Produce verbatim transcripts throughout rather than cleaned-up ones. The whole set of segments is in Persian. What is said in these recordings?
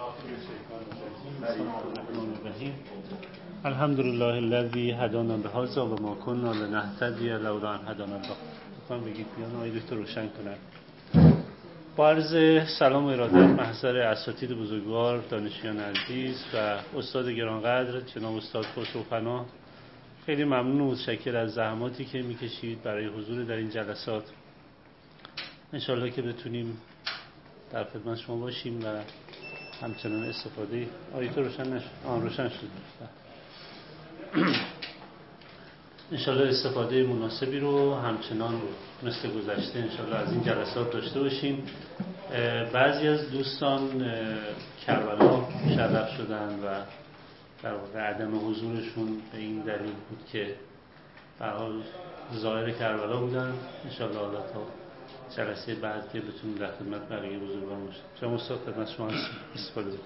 الحمدلله الذی هدانا لهذا و ما كنا لنهتدی لولا ان هدانا الله. لطفاً بگید بیان آقای دکتر روشن کنن. با عرض سلام و ارادت محضر اساتید بزرگوار، دانشیان عزیز و استاد گرانقدر جناب استاد خسروپناه، خیلی ممنون و متشکر از زحماتی که میکشید برای حضور در این جلسات. انشالله که بتونیم در خدمت شما باشیم و همچنان استفاده آیت روشن نشد آن روشن شد انشالله استفاده مناسبی رو همچنان مثل گذشته انشالله از این جلسات داشته باشیم. بعضی از دوستان کربلا مشرف شدن و در واقع عدم حضورشون به این دلیل بود که به هر حال ظاهر کربلا بودن. انشالله الله تا جلسه بعد که بتونیم در خدمت بقیه بزرگان باشیم. شما استاد خدمت شما استفاده بکنید.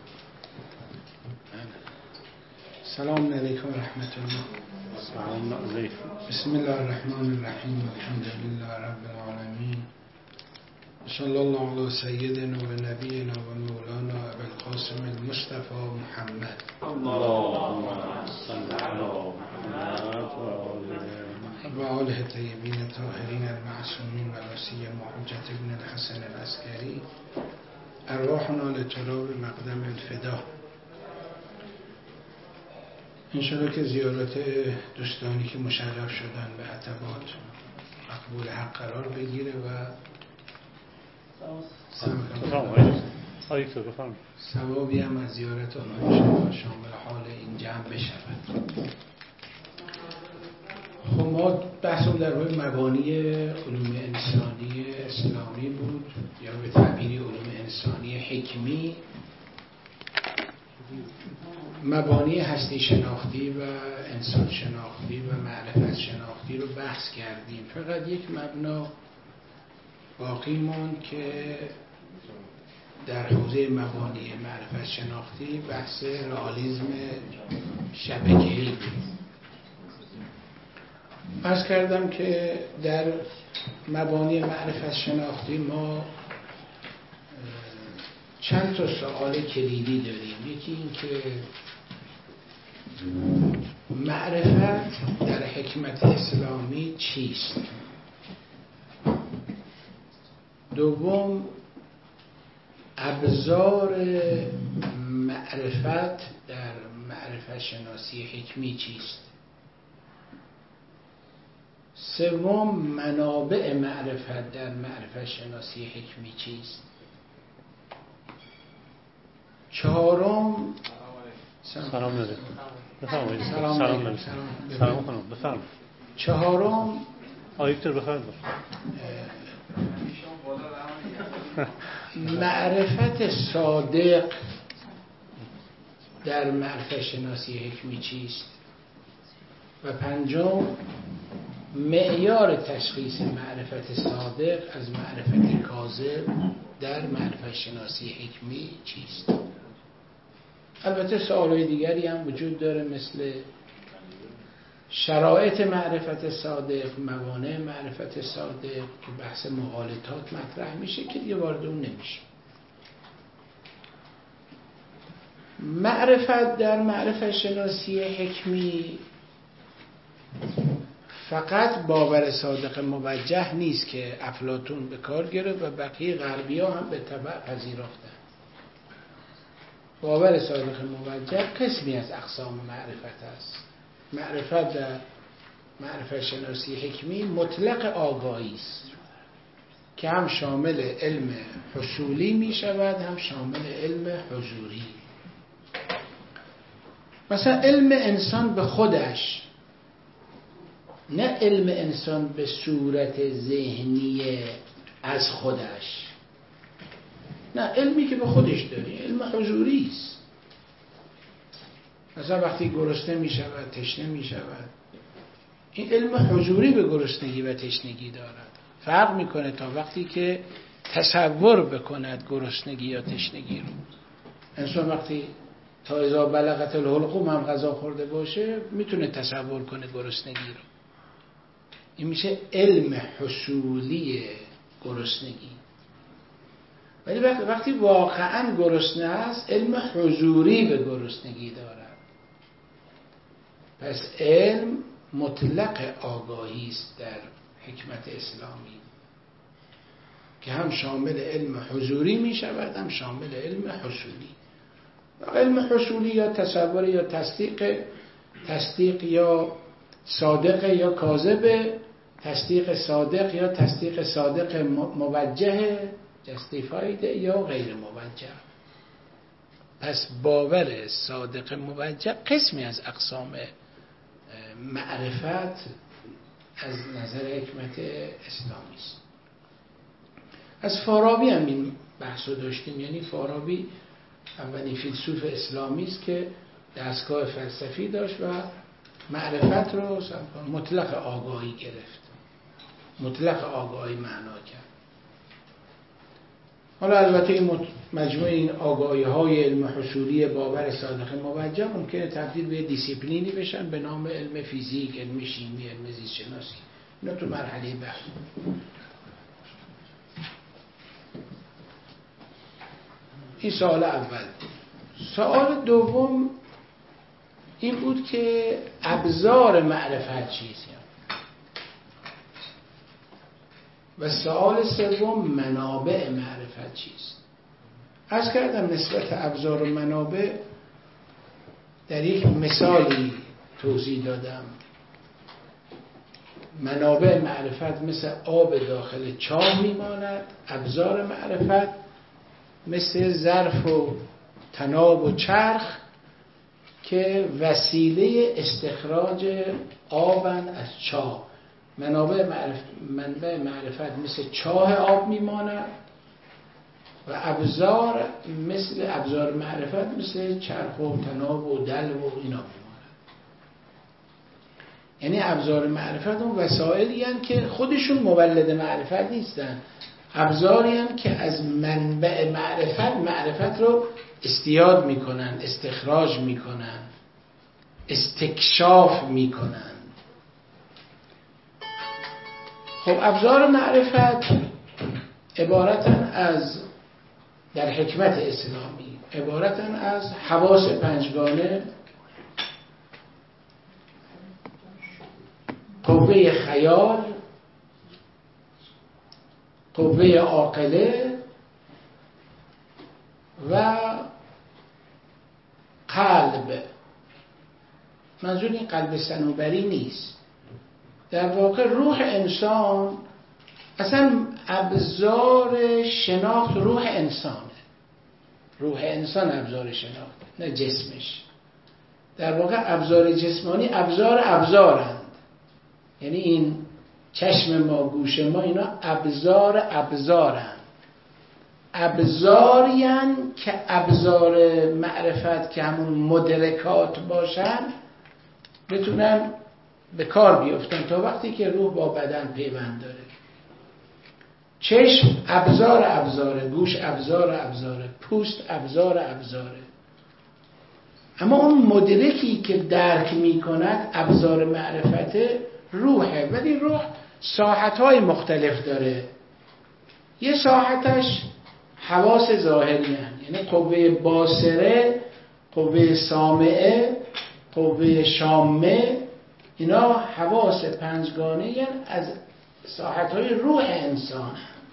سلام علیکم و رحمت الله. سلام علیکم. بسم الله الرحمن الرحیم. الحمد لله رب العالمین. صلی الله علی سیدنا و نبینا و مولانا ابوالقاسم المصطفى محمد. اللهم صل علی محمد و آله طیبین الطاهرین المعصومین و لا سیما حجت ابن الحسن العسکری. ارواحنا لتراب مقدم الفدا. انشاءالله که زیارت دوستانی که مشرف شدن به عتبات مقبول حق قرار بگیره و ثوابی هم از زیارت آنها شامل حال این جمع بشود. خب ما بحثم در روی مبانی علوم انسانی اسلامی بود، یا به تعبیری علوم انسانی حکمی. مبانی هستی شناختی و انسان شناختی و معرفت شناختی رو بحث کردیم. فقط یک مبنا باقی ماند که در حوزه مبانی معرفت شناختی بحث رئالیسم شبکه‌ای بود. عرض کردم که در مبانی معرفت شناختی ما چند تا سوال کلیدی داریم. یکی این که معرفت در حکمت اسلامی چیست؟ دوم، ابزار معرفت در معرفت شناسی حکمی چیست؟ سوم، منابع معرفت در معرفت شناسی حکمی چیست؟ چهارم، سلام علیکم. بفرمایید. سلام علیکم. سلام خانم بفرمایید. چهارم آیت بفرمایید. معرفت صادق در معرفت شناسی حکمی چیست؟ و پنجم، معیار تشخیص معرفت صادق از معرفت کاذب در معرفت شناسی حکمی چیست؟ البته سوالای دیگری هم وجود داره، مثل شرایط معرفت صادق، موانع معرفت صادق که بحث مغالطات مطرح میشه که دیگه وارد اون نمیشه. معرفت در معرفت شناسی حکمی فقط باور صادق موجه نیست که افلاطون به کار گرفت و بقیه غربی ها هم به تبع پذیرفتن. باور صادق موجه قسمی از اقسام معرفت است. معرفت در معرفت شناسی حکمی مطلق آگاهی است که هم شامل علم حصولی می شود هم شامل علم حضوری. مثلا علم انسان به خودش، نه علم انسان به صورت ذهنی از خودش، نه علمی که به خودش داری، علم حضوری است. مثلا وقتی گرسنه می شود، تشنه می شود، این علم حضوری به گرسنگی و تشنگی دارد. فرق میکنه تا وقتی که تصور بکند گرسنگی یا تشنگی رو. انسان وقتی تا اذا بلغت الحلقوم هم غذا خورده باشه میتونه تصور کنه گرسنگی رو. این میشه علم حصولی گرسنگی. ولی وقتی واقعا گرسنه است علم حضوری به گرسنگی دارد. پس علم مطلق آگاهی است در حکمت اسلامی که هم شامل علم حضوری می شود هم شامل علم حصولی. علم حصولی یا تصور یا تصدیق، تصدیق یا صادق یا کاذب، تصدیق صادق یا تصدیق صادق موجه justified یا غیر موجه. پس باور صادق موجه قسمی از اقسام معرفت از نظر حکمت اسلامی است. از فارابی هم این بحث رو داشتیم. یعنی فارابی اولین فیلسوف اسلامی است که دستگاه فلسفی داشت و معرفت رو مطلق آگاهی گرفت، مطلق آگاهی معنا کرد. حالا البته این مجموع این آگاهی های علم حصولی باور صادق موجه ممکنه تبدیل به دیسیپلینی بشن به نام علم فیزیک، علم شیمی، علم زیست شناسی. اینا تو مرحله بعد. این سوال اول. سوال دوم این بود که ابزار معرفت چیست، و سوال سوم منابع معرفت چیست. عرض کردم نسبت ابزار و منابع در یک مثالی توضیح دادم. منابع معرفت مثل آب داخل چاه میماند، ابزار معرفت مثل ظرف و طناب و چرخ که وسیله استخراج آبن از چاه. منابع معرفت, منبع معرفت مثل چاه آب میماند و ابزار مثل ابزار معرفت مثل چرخ و طناب و دلو و اینا میماند. یعنی ابزار معرفت اون وسایلی هستند که خودشون مولد معرفت نیستن، ابزاری هستند که از منبع معرفت معرفت رو استیاد میکنن، استخراج میکنن، استکشاف میکنن. خب ابزار معرفت عبارتن از، در حکمت اسلامی عبارتن از حواس پنجگانه، قوه خیال، قوه عاقله و قلب. منظور این قلب صنوبری نیست. در واقع روح انسان اصلا ابزار شناخت روح انسانه. روح انسان ابزار شناخت، نه جسمش. در واقع ابزار جسمانی ابزار ابزارند. یعنی این چشم ما، گوش ما، اینا ابزار ابزارند. ابزارین که ابزار معرفت که همون مدرکات باشن بتونن به کار بیفتن تا وقتی که روح با بدن پیوند داره. چشم ابزار ابزاره، گوش ابزار ابزاره، پوست ابزار ابزاره. اما اون مدرکی که درک می کند ابزار معرفت روحه. ولی روح ساحت‌های مختلف داره. یه ساحتش حواس ظاهری هست، یعنی قوه باصره، قوه سامعه، قوه شامه. اینا حواس پنجگانه از ساحت‌های روح انسان.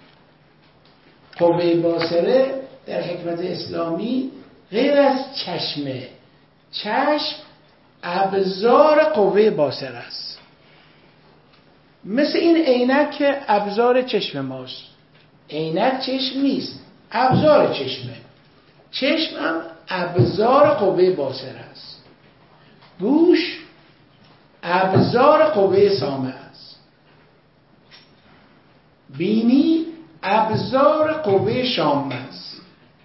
قوه باصره در حکمت اسلامی غیر از چشمه. چشم ابزار قوه باصره است. مثل این عینک که ابزار چشم ماست. عینک چشم نیست، ابزار چشمه. چشم هم ابزار قوه باصره است. گوش ابزار قوه سامع است. بینی ابزار قوه شامه است.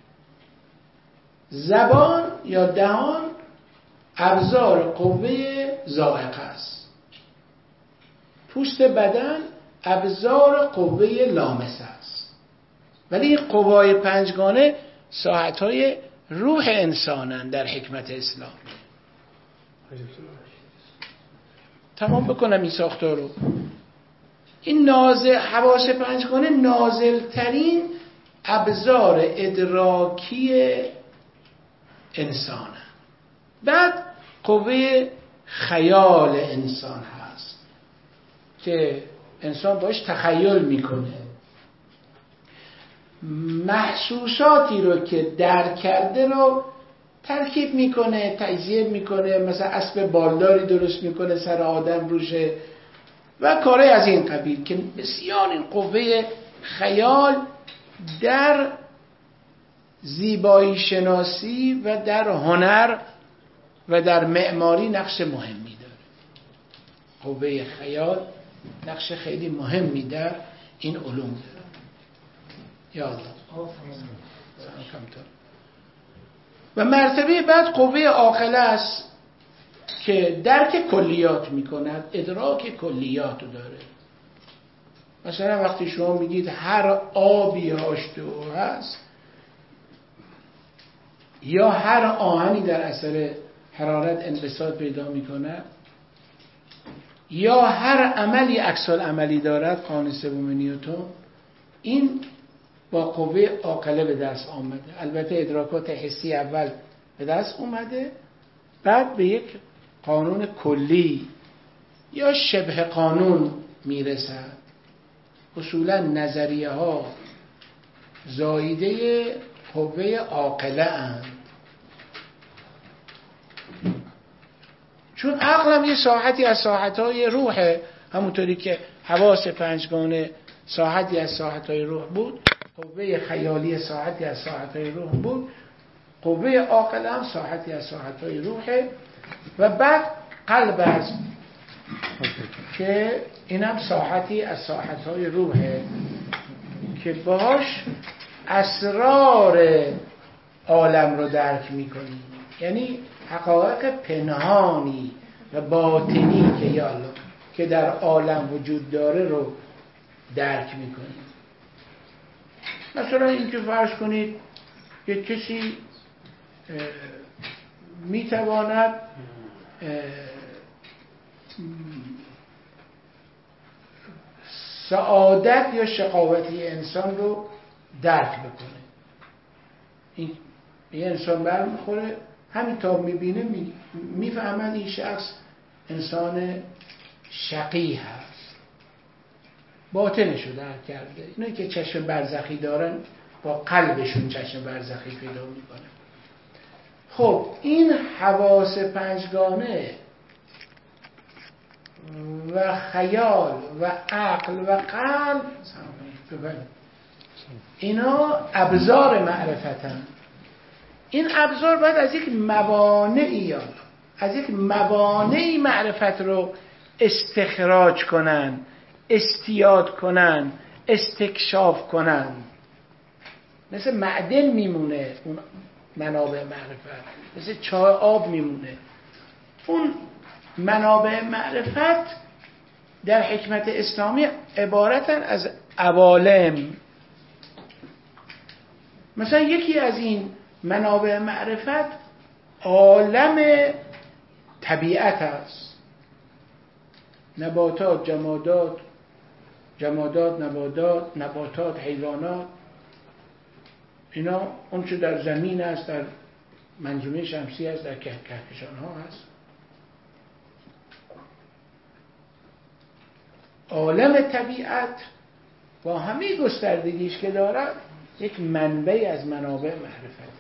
زبان یا دهان ابزار قوه ذائقه است. پوست بدن ابزار قوه لامسه است. ولی این قوای پنجگانه ساحت‌های روح انسانن در حکمت اسلام. تمام بکنم این ساختار رو. این نازل، حواس پنجگانه نازل ترین ابزار ادراکی انسان. بعد قوه خیال انسان هست که انسان باش تخیل میکنه، محسوساتی رو که درک کرده رو ترکیب میکنه، تجزیه میکنه، مثلا اسب بالداری درست میکنه سر آدم روشه و کاره از این قبیل، که بسیار این قوه خیال در زیبایی شناسی و در هنر و در معماری نقش مهمی داره. قوه خیال نقش خیلی مهمی در این علوم داره. یا الله. و مرتبه بعد قوه عاقله است که درک کلیات میکند، ادراک کلیات رو داره. مثلا وقتی شما میگید هر آبی هاش دو هست، یا هر آهنی در اثر حرارت انبساط پیدا میکنه، یا هر عملی عکس العملی دارد، قانون سوم نیوتن، این با قوه عاقله به دست آمده. البته ادراکات حسی اول به دست اومده، بعد به یک قانون کلی یا شبه قانون میرسد. اصولا نظریه ها زایده قوه عاقله اند، چون عقل هم یه ساحتی از ساحتهای روحه، همونطوری که حواس پنجگانه ساحتی از ساحتهای روح بود، قوه خیالی ساحتی از ساحتهای روح بود، قوه عاقله هم ساحتی از ساحتهای روحه. و بعد قلب است که اینم ساحتی از ساحتهای روحه که باهاش اسرار عالم رو درک میکنیم، یعنی حقایق پنهانی و باطنی که یا الله که در عالم وجود داره رو درک میکنیم. مثلا اینکه فرض کنید یک کسی میتواند سعادت یا شقاوتی انسان رو درک بکنه. این یه انسان برمیخوره، همین تا میبینه میفهمن این شخص انسان شقی هست، باطنش رو درک کرده. اینایی که چشم برزخی دارن با قلبشون چشم برزخی پیدا میکنه. خب این حواس پنجگانه و خیال و عقل و قلب، اینا ابزار معرفتن. این ابزار باید از یک موانعی یا از یک موانعی معرفت رو استخراج کنن، استیاد کنن، استکشاف کنن. مثل معدن میمونه اون منابع معرفت، مثل چای آب میمونه. اون منابع معرفت در حکمت اسلامی عبارتن از عوالم. مثلا یکی از این منابع معرفت عالم طبیعت است. نباتات، جمادات، جمادات، نباتات، نباتات، حیوانات، اینا اون چه در زمین است، در منظومه شمسی است، در کهکشان ها هست. عالم طبیعت با همه گستردگیش که دارد یک منبع از منابع معرفت.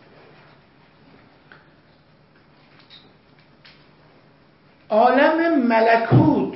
عالم ملکوت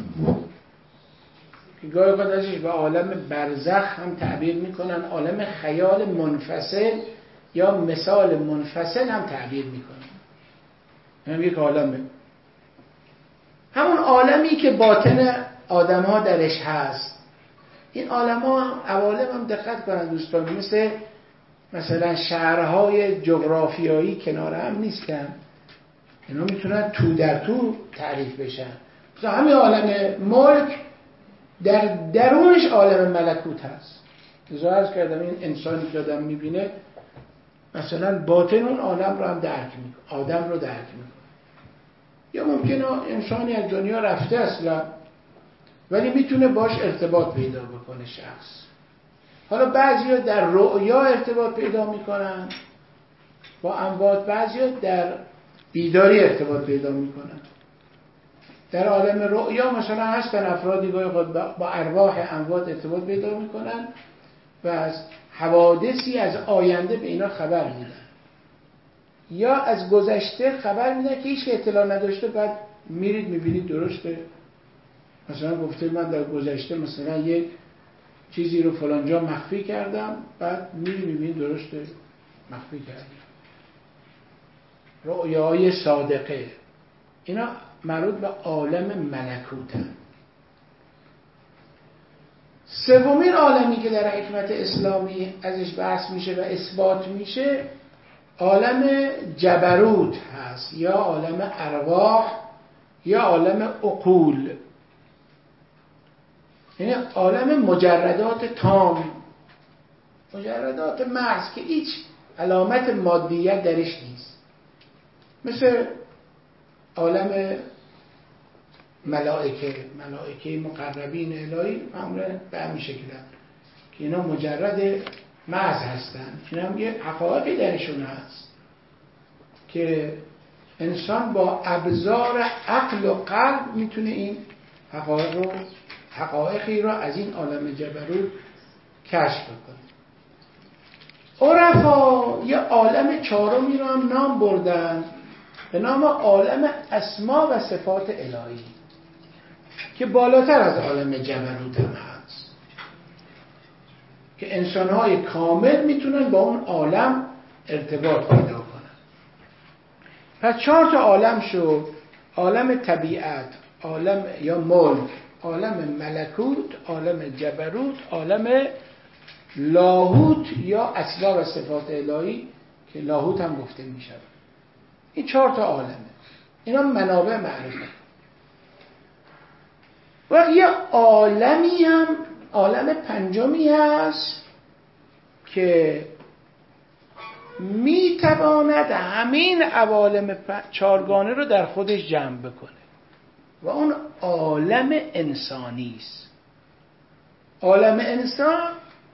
که گاهی اوقات ازش به عالم برزخ هم تعبیر میکنن، عالم خیال منفصل یا مثال منفصل هم تعبیر میکنن. هم یک عالمه، همون عالمی که باطن آدم ها درش هست. این عالم ها هم عوالم هم دقت کنن دوستان، مثل مثلا شهرهای جغرافیایی کنار هم نیستن، اینا میتونن تو در تو تعریف بشن. مثلا همین عالم ملک در درونش عالم ملکوت هست. لذا عرض کردم این انسانی که آدم میبینه مثلا باطن اون عالم رو هم درک میکنه، آدم رو درک میکنه. یا ممکنه انسانی از دنیا رفته اصلا ولی میتونه باش ارتباط پیدا بکنه شخص. حالا بعضیا در رؤیا ارتباط پیدا میکنن با اموات، بعضیا در بیداری ارتباط پیدا میکنن. در عالم رؤیا مثلا هستن افرادی که خود با ارواح اموات ارتباط پیدا میکنن و از حوادثی از آینده به اینا خبر میدن، یا از گذشته خبر میدن که هیچ که اطلاع نداشته، بعد میرید میبینید درسته. مثلا گفته من در گذشته مثلا یک چیزی رو فلان جا مخفی کردم، بعد میری میبینید درسته مخفی کردم. رؤیای صادقه اینا مربوط به عالم ملکوتن. سومین عالمی که در حکمت اسلامی ازش بحث میشه و اثبات میشه عالم جبروت هست، یا عالم ارواح، یا عالم عقول. یعنی عالم مجردات تام، مجردات محض که هیچ علامت مادیت درش نیست، مثل عالم ملائکه. ملائکه مقربین الهی معمولا به همین شکل هستند که اینا مجرد محض هستن. اینا هم یه حقایقی درشون هست که انسان با ابزار عقل و قلب میتونه این حقایق رو حقایقی رو از این عالم جبروت کشف بکنه. عرفا یه عالم چهارمی رو هم نام بردن به نام عالم اسما و صفات الهی که بالاتر از عالم جبروت هم هست، که انسان‌های کامل میتونن با اون عالم ارتباط پیدا کنن. پس چهار تا عالم شد: عالم طبیعت، عالم یا ملک، عالم ملکوت، عالم جبروت، عالم لاهوت یا اسما و صفات الهی که لاهوت هم گفته میشه. این چهار تا عالمه، اینا منابع معرفت. و یه عالمی هم، عالم پنجمی هست که میتواند همین عوالم چارگانه رو در خودش جمع بکنه و اون عالم انسانی است. عالم انسان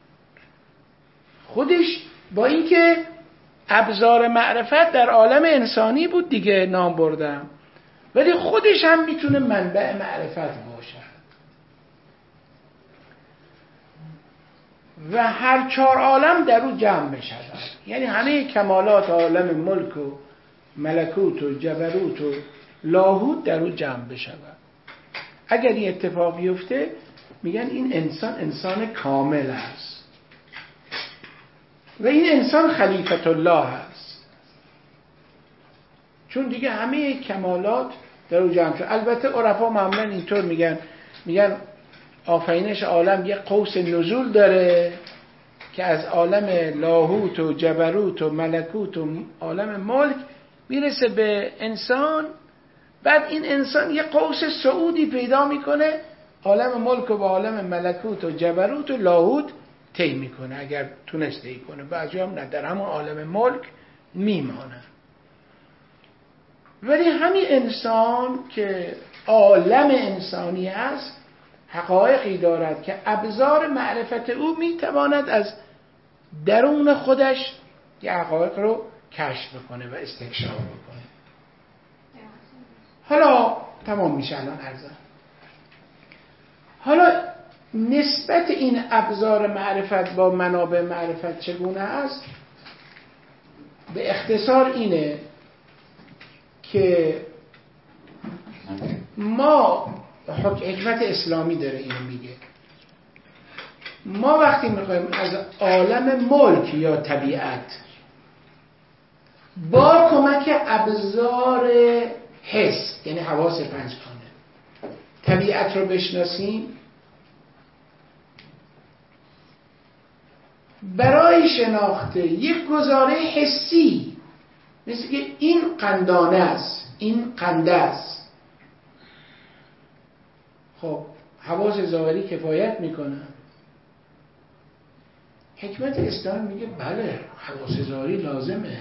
خودش با اینکه ابزار معرفت در عالم انسانی بود دیگه نام بردم، ولی خودش هم میتونه منبع معرفت باشه و هر چهار عالم در او جمع بشود. یعنی همه کمالات عالم ملک و ملکوت و جبروت و لاهوت در او جمع بشود. اگر این اتفاق بیفته میگن این انسان انسان کامل است و این انسان خلیفت الله است، چون دیگه همه کمالات در او جمع شد. البته عرفا معمولا اینطور میگن، میگن آفرینش عالم یه قوس نزول داره که از عالم لاهوت و جبروت و ملکوت و عالم ملک میرسه به انسان، بعد این انسان یه قوس صعودی پیدا میکنه، عالم ملک و با عالم ملکوت و جبروت و لاهوت طی میکنه اگر تونست طی کنه. بعضی هم نه، در همون عالم ملک میمانه. ولی همین انسان که عالم انسانی است حقایقی دارد که ابزار معرفت او میتواند از درون خودش یه حقایق رو کشف بکنه و استکشاف بکنه. حالا تمام میشه الان عرضم. حالا نسبت این ابزار معرفت با منابع معرفت چگونه است؟ به اختصار اینه که ما حکمت اسلامی داره اینو میگه، ما وقتی میخوایم از عالم ملک یا طبیعت با کمک ابزار حس یعنی حواس پنجگانه طبیعت رو بشناسیم، برای شناخت یک گزاره حسی مثل که این قندانه است، این قنده است، خب حواس ظاهری کفایت میکنه. حکمت اسلام میگه بله حواس ظاهری لازمه،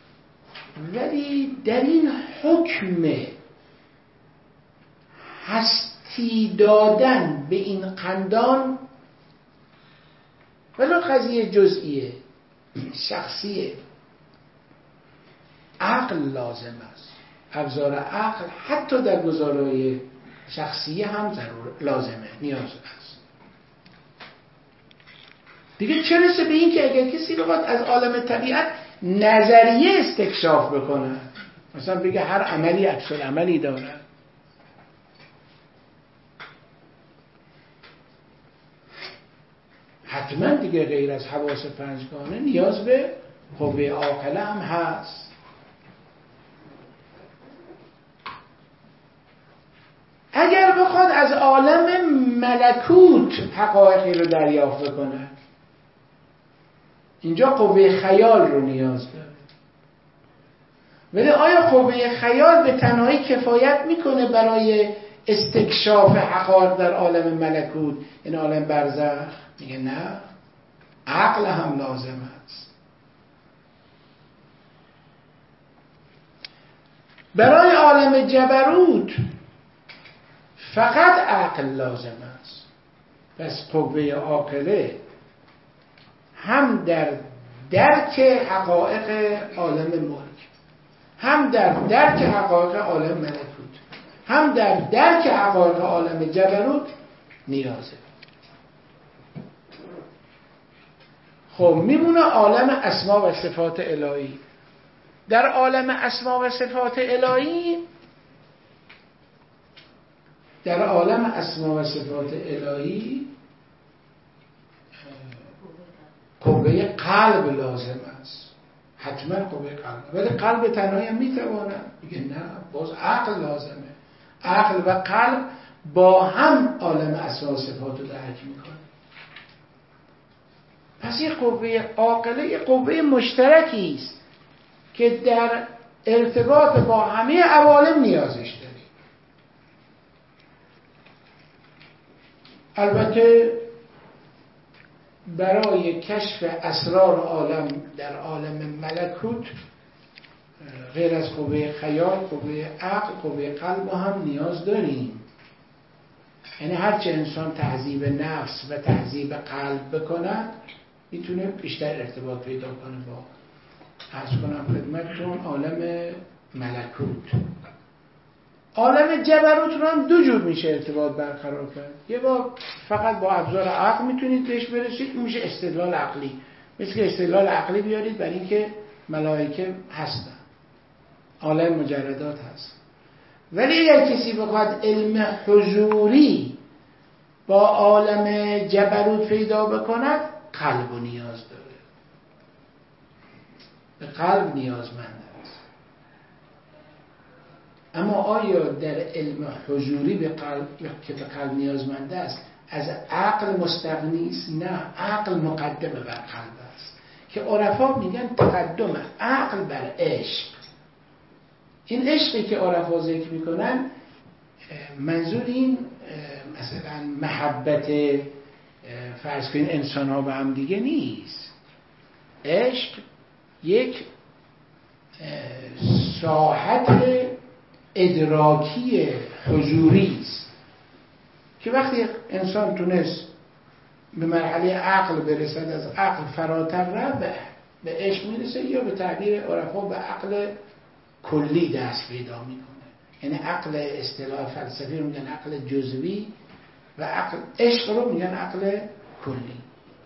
ولی در این حکم هستی دادن به این قندان ولی قضیه جزئیه، شخصیه. عقل لازم است. ابزار عقل حتی در گزارهای شخصیه هم ضرور لازمه، نیاز است. دیگه چه رسه به این که اگر کسی بخواد از عالم طبیعت نظریه استکشاف بکنه، مثلا بگه هر عملی عکس العملی داره، حتما دیگه غیر از حواس پنجگانه نیاز به قوه عاقله هم هست. اگر بخواد از عالم ملکوت حقایقی رو دریافت بکنه، اینجا قوه خیال رو نیاز داره. ولی آیا قوه خیال به تنهایی کفایت میکنه برای استکشاف حقایق در عالم ملکوت، این عالم برزخ؟ میگه نه، عقل هم لازم است. برای عالم جبروت فقط عقل لازم است. پس قوه عاقله هم در درک حقایق عالم ملک، هم در درک حقایق عالم ملکوت، هم در درک حقایق عالم جبروت نیازه. خب میمونه عالم اسما و صفات الهی. در عالم اسما و صفات الهی در عالم اسما و صفات الهی قوه قلب لازم است. حتما قوه قلب. ولی قلب تنهایی هم میتونه؟ میگه نه، باز عقل لازمه. عقل و قلب با هم عالم اسما و صفات رو درک میکنه. پس یه قوه عاقله یه قوه مشترکی است که در ارتباط با همه عوالم نیازش داریم. البته برای کشف اسرار عالم در عالم ملکوت غیر از قوه خیال، قوه عقل، قوه قلب هم نیاز داریم. یعنی هرچه انسان تهذیب نفس و تهذیب قلب بکند میتونه بیشتر ارتباط پیدا کنه با، عرض کنم خدمتتون، عالم ملکوت. عالم جبروت رو هم دو جور میشه ارتباط برقرار کرد. یه بار فقط با ابزار عقل میتونید بهش برسید، اون میشه استدلال عقلی. مثل که استدلال عقلی بیارید برای اینکه ملائکه هستن، عالم مجردات هست. ولی اگر کسی بخواد علم حضوری با عالم جبروت پیدا بکند، قلب و نیاز داره، به قلب نیازمند است. اما آیا در علم حضوری به قلب که به قلب نیازمند است از عقل مستغنی است؟ نه، عقل مقدم بر قلب است که عرفا میگن تقدم عقل بر عشق. این عشقی که عرفا ذکر میکنن منظور این مثلا محبت فرض کنین انسان ها به هم دیگه نیست. عشق یک ساحت ادراکی حضوری است که وقتی انسان تونست به مرحله عقل برسد، از عقل فراتر رفت به عشق میرسه، یا به تعبیر عرفا به عقل کلی دست پیدا میکنه. یعنی عقل اصطلاح فلسفی رو میگن عقل جزوی و عقل عشق رو میگن عقل کلی.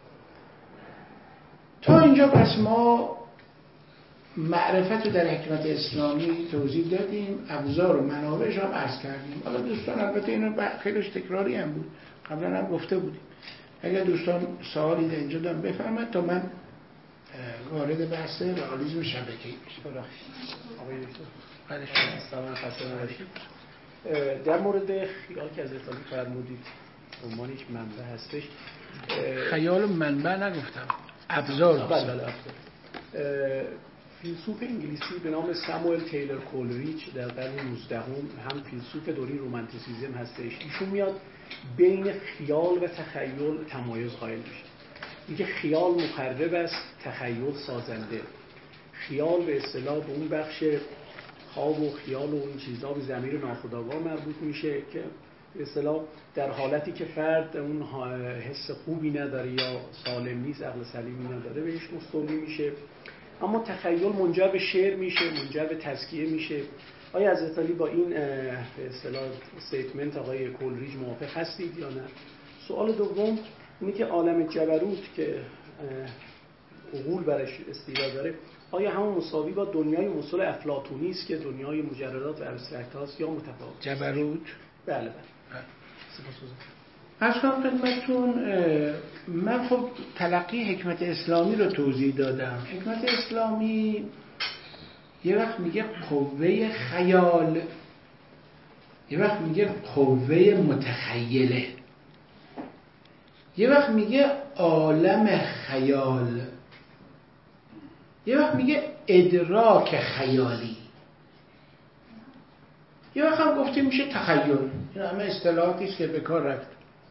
تا اینجا پس ما معرفت رو در حکمت اسلامی توضیح دادیم، ابزار و منابعش هم عرض کردیم. حالا دوستان البته اینو خیلیش تکراری هم بود، قبلا هم گفته بودیم. اگر دوستان سوالی در اینجا دارن بفرمایید تا من وارد بحث رئالیسم شبکه‌ای بشم. آقای دکتر سلام خسته نباشید. در مورد خیال که از اطلاعی فرمودید عنوان یک منبع هستش. خیال منبع نگفتم، ابزار. بله بله ابزار. فیلسوف انگلیسی به نام ساموئل تیلر کولریچ در قرن نوزدهم هم فیلسوف دوره رومانتیسیسم هستش. ایشون میاد بین خیال و تخیل تمایز قائل میشه. اینکه خیال مخرب است، تخیل سازنده. خیال به اصطلاح به اون بخش خواب و خیال و این چیزها به ضمیر ناخودآگاه مربوط میشه که به اصطلاح در حالتی که فرد اون حس خوبی نداره یا سالم نیست، عقل سلیمی نداره، بهش مستولی میشه. اما تخیل منجر به شعر میشه، منجر به تزکیه میشه. آیا حضرت علی با این به اصطلاح استیتمنت آقای کولریج موافق هستید یا نه؟ سوال دوم اینه که عالم جبروت که عقول برش استیلا داره، آیا همون مساوی با دنیای مسل افلاطونی است که دنیای مجردات و ابسترکت هاست یا متفاوت؟ جبروت؟ بله بله. از کنم خدمتتون، من خب تلقی حکمت اسلامی رو توضیح دادم. حکمت اسلامی یه وقت میگه قوه خیال، یه وقت میگه قوه متخیله، یه وقت میگه عالم خیال، یه وقت میگه ادراک خیالی، یه وقت هم گفتیم میشه تخیل. این همه اصطلاحاتی است که به کار رفت.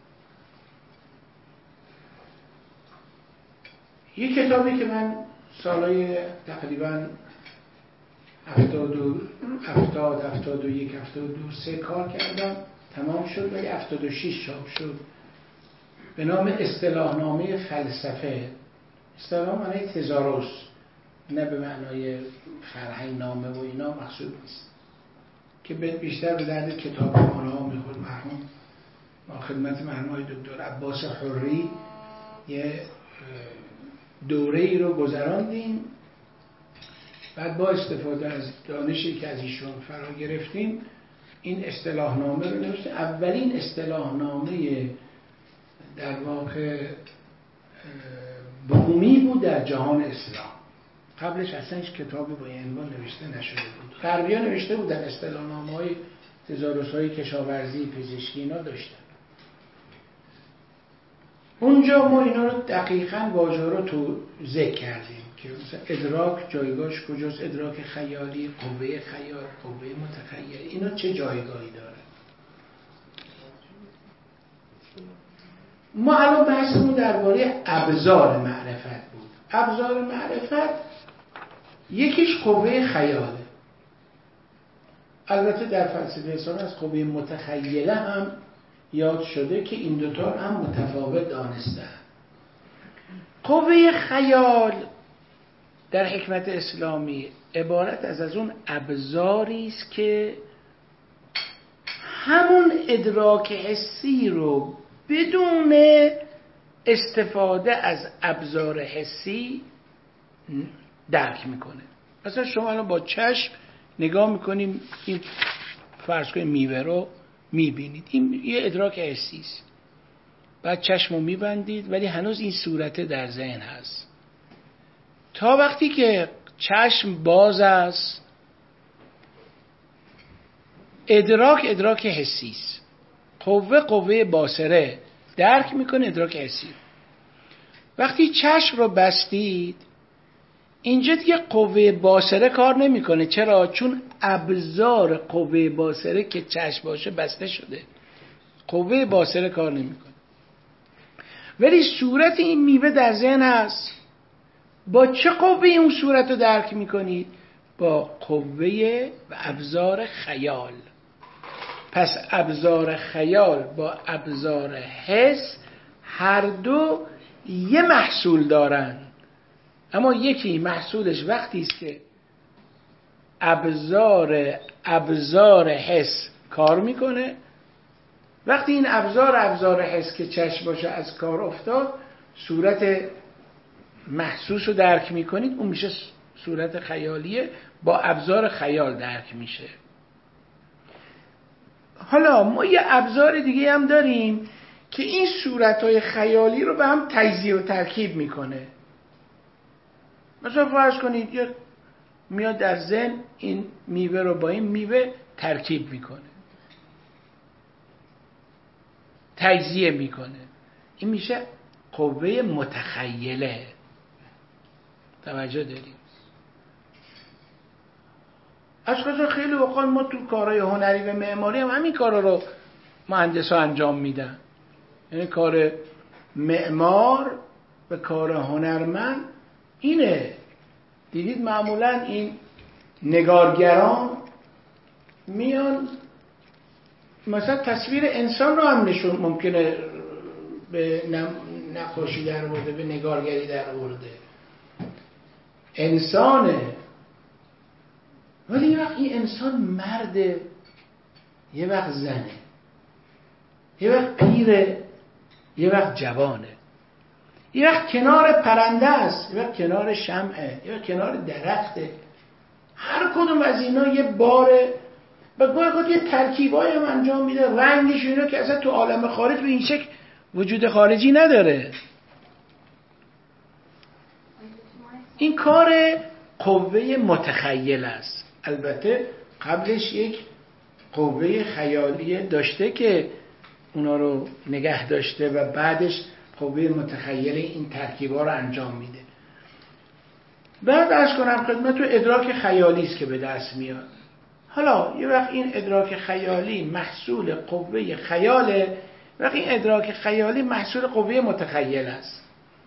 یه کتابی که من سالهای تقریبا هفتاد و هفتاد هفتاد و یک هفتاد و دو سه کار کردم، تمام شد ولی هفتاد و شش چاپ شد، به نام اصطلاحنامه فلسفه. اصطلاح معنی تزاروس، نه به معنای فرهنگ نامه و اینا مقصود نیست، که بیشتر به درد کتابخوانه ها میخورد. مرحوم ما خدمت مرحوم های دکتر عباس حری یه دوره ای رو گذراندیم، بعد با استفاده از دانشی که از ایشون فرا گرفتیم این اصطلاحنامه رو نوشتیم. اولین اصطلاحنامه در واقع بومی بود در جهان اسلام. قبلش اصلا هیچ کتابی با این عنوان نوشته نشده بود. غربی‌ها نوشته بودن، اصطلاحنامه‌های تزارس‌های کشاورزی، پزشکی اینا داشتن. اونجا ما اینا رو دقیقاً واژه رو تو ذکر کردیم که مثلا ادراک جایگاهش کجاست، ادراک خیالی، قوه خیال، قوه متخیل، اینا چه جایگاهی داره. ما الان بحثمون درباره ابزار معرفت بود. ابزار معرفت یکیش قوه خیاله. البته در فلسفه اسلام از قوه متخیله هم یاد شده که این دوتا هم متفاوت دانستن. قوه خیال در حکمت اسلامی عبارت از از اون ابزاری است که همون ادراک حسی رو بدون استفاده از ابزار حسی درک میکنه. مثلا شما الان با چشم نگاه میکنیم، این فرض کنیم میوه رو میبینید، این یه ادراک حسی است. بعد چشم رو میبندید ولی هنوز این صورت در ذهن هست. تا وقتی که چشم باز است ادراک ادراک حسی است. قوه قوه باصره درک میکنه ادراک حسی. وقتی چشم رو بستید اینجا دیگه قوه باصره کار نمیکنه. چرا؟ چون ابزار قوه باصره که چشم باشه بسته شده، قوه باصره کار نمیکنه. ولی صورت این میوه در ذهن هست. با چه قوه اون صورت رو درک میکنید؟ با قوه و ابزار خیال. پس ابزار خیال با ابزار حس هر دو یه محصول دارن، اما یکی محصولش وقتی است که ابزار ابزار حس کار میکنه. وقتی این ابزار ابزار حس که چشم باشه از کار افتاد، صورت محسوس رو درک میکنید، اون میشه صورت خیالیه، با ابزار خیال درک میشه. حالا ما یه ابزار دیگه هم داریم که این صورتهای خیالی رو به هم تجزیه و ترکیب میکنه. مثلا فرض کنید یه میاد در ذهن این میوه رو با این میوه ترکیب میکنه، تجزیه میکنه. این میشه قوه متخیله. توجه داریم؟ اشخاص خیلی وقت ما تو کارهای هنری و معماری هم همین کارا رو مهندسا انجام میدن. یعنی کار معمار و کار هنرمند اینه. دیدید معمولا این نگارگران میان مثلا تصویر انسان رو هم نشون ممکنه به نقاشی در آورده، به نگارگری در آورده. انسانه، ولی یه وقت این انسان مرده، یه وقت زنه، یه وقت پیره، یه وقت جوانه، یه وقت کنار پرنده است، یه وقت کنار شمعه، یه وقت کنار درخته. هر کدوم از اینا یه باره و گاهی گاهی یه ترکیبایی هم انجام میده، رنگش اینا که اصلا تو عالم خارج به این شکل وجود خارجی نداره. این کار قوه متخیل است. البته قبلش یک قوه خیالی داشته که اونا رو نگه داشته و بعدش قوه متخیل این ترکیبا رو انجام میده. بعد عرض کنم خدمت تو ادراک خیالی است که به دست میاد. حالا یه وقت این ادراک خیالی محصول قوه خیاله، وقت این ادراک خیالی محصول قوه متخیل است.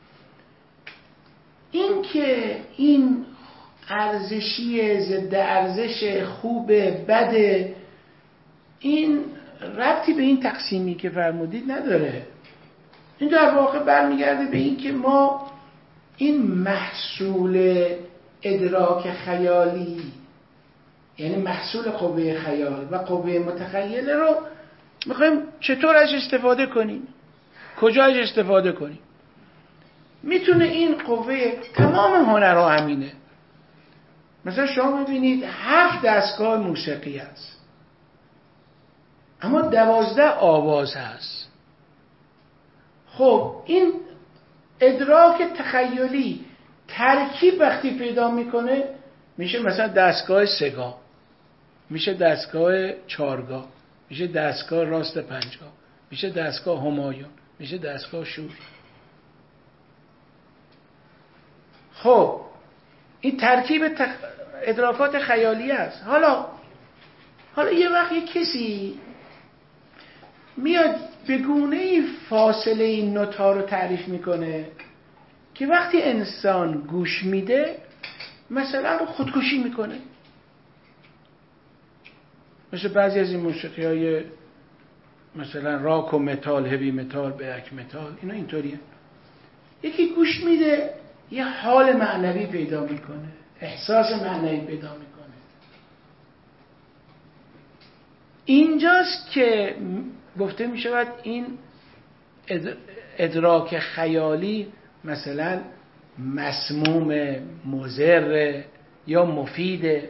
این که این ارزشی ضد ارزش خوبه بده، این ربطی به این تقسیمی که فرمودید نداره. این در واقع برمیگرده به این که ما این محصول ادراک خیالی، یعنی محصول قوه خیال و قوه متخیل رو میخوایم چطور ازش استفاده کنیم، کجا ازش استفاده کنیم. میتونه این قوه تمام هنرها همینه. مثلا شما میبینید هفت دستگاه موسیقی هست اما دوازده آواز هست. خب این ادراک تخیلی ترکیب وقتی پیدا میکنه میشه مثلا دستگاه سگاه، میشه دستگاه چارگاه، میشه دستگاه راست پنجگاه، میشه دستگاه همایون، میشه دستگاه شور. خب این ترکیب تخ... ادراکات خیالی است. حالا حالا یه وقت یه کسی میاد به گونه‌ای فاصله این نوت‌ها رو تعریف میکنه که وقتی انسان گوش میده مثلا رو خودکشی میکنه. مثل بعضی از این موسیقی های مثلا راک و متال، هوی متال، بلک متال، اینا اینطوریه. یکی گوش میده یه حال معنوی پیدا میکنه، احساس معنوی پیدا میکنه. اینجاست که گفته میشود این ادراک خیالی مثلا مسموم، مضر یا مفیده.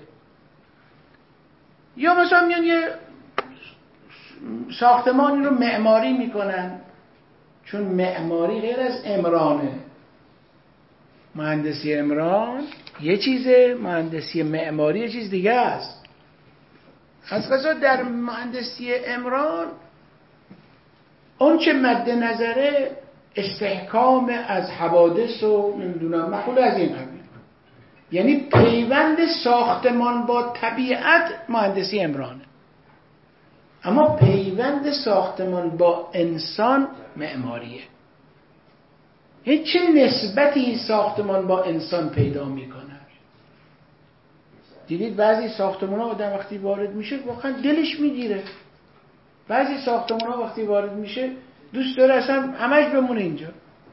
یا مثلا میان یه ساختمانی رو معماری میکنن، چون معماری غیر از عمرانه. مهندسی عمران یه چیزه، مهندسی معماری یه چیز دیگه است. از قضا در مهندسی عمران اون چه مد نظره استحکام از حوادث و نمیدونم مخلوق از این قبیل، یعنی پیوند ساختمان با طبیعت مهندسی عمرانه، اما پیوند ساختمان با انسان معماریه. یعنی چه نسبتی ساختمان با انسان پیدا میکنه. دیدید بعضی ساختمان ها آدم وقتی وارد میشه واقعا دلش میگیره، بعضی ساختمان ها وقتی وارد میشه دوست داره اصلا همش بمونه اینجا.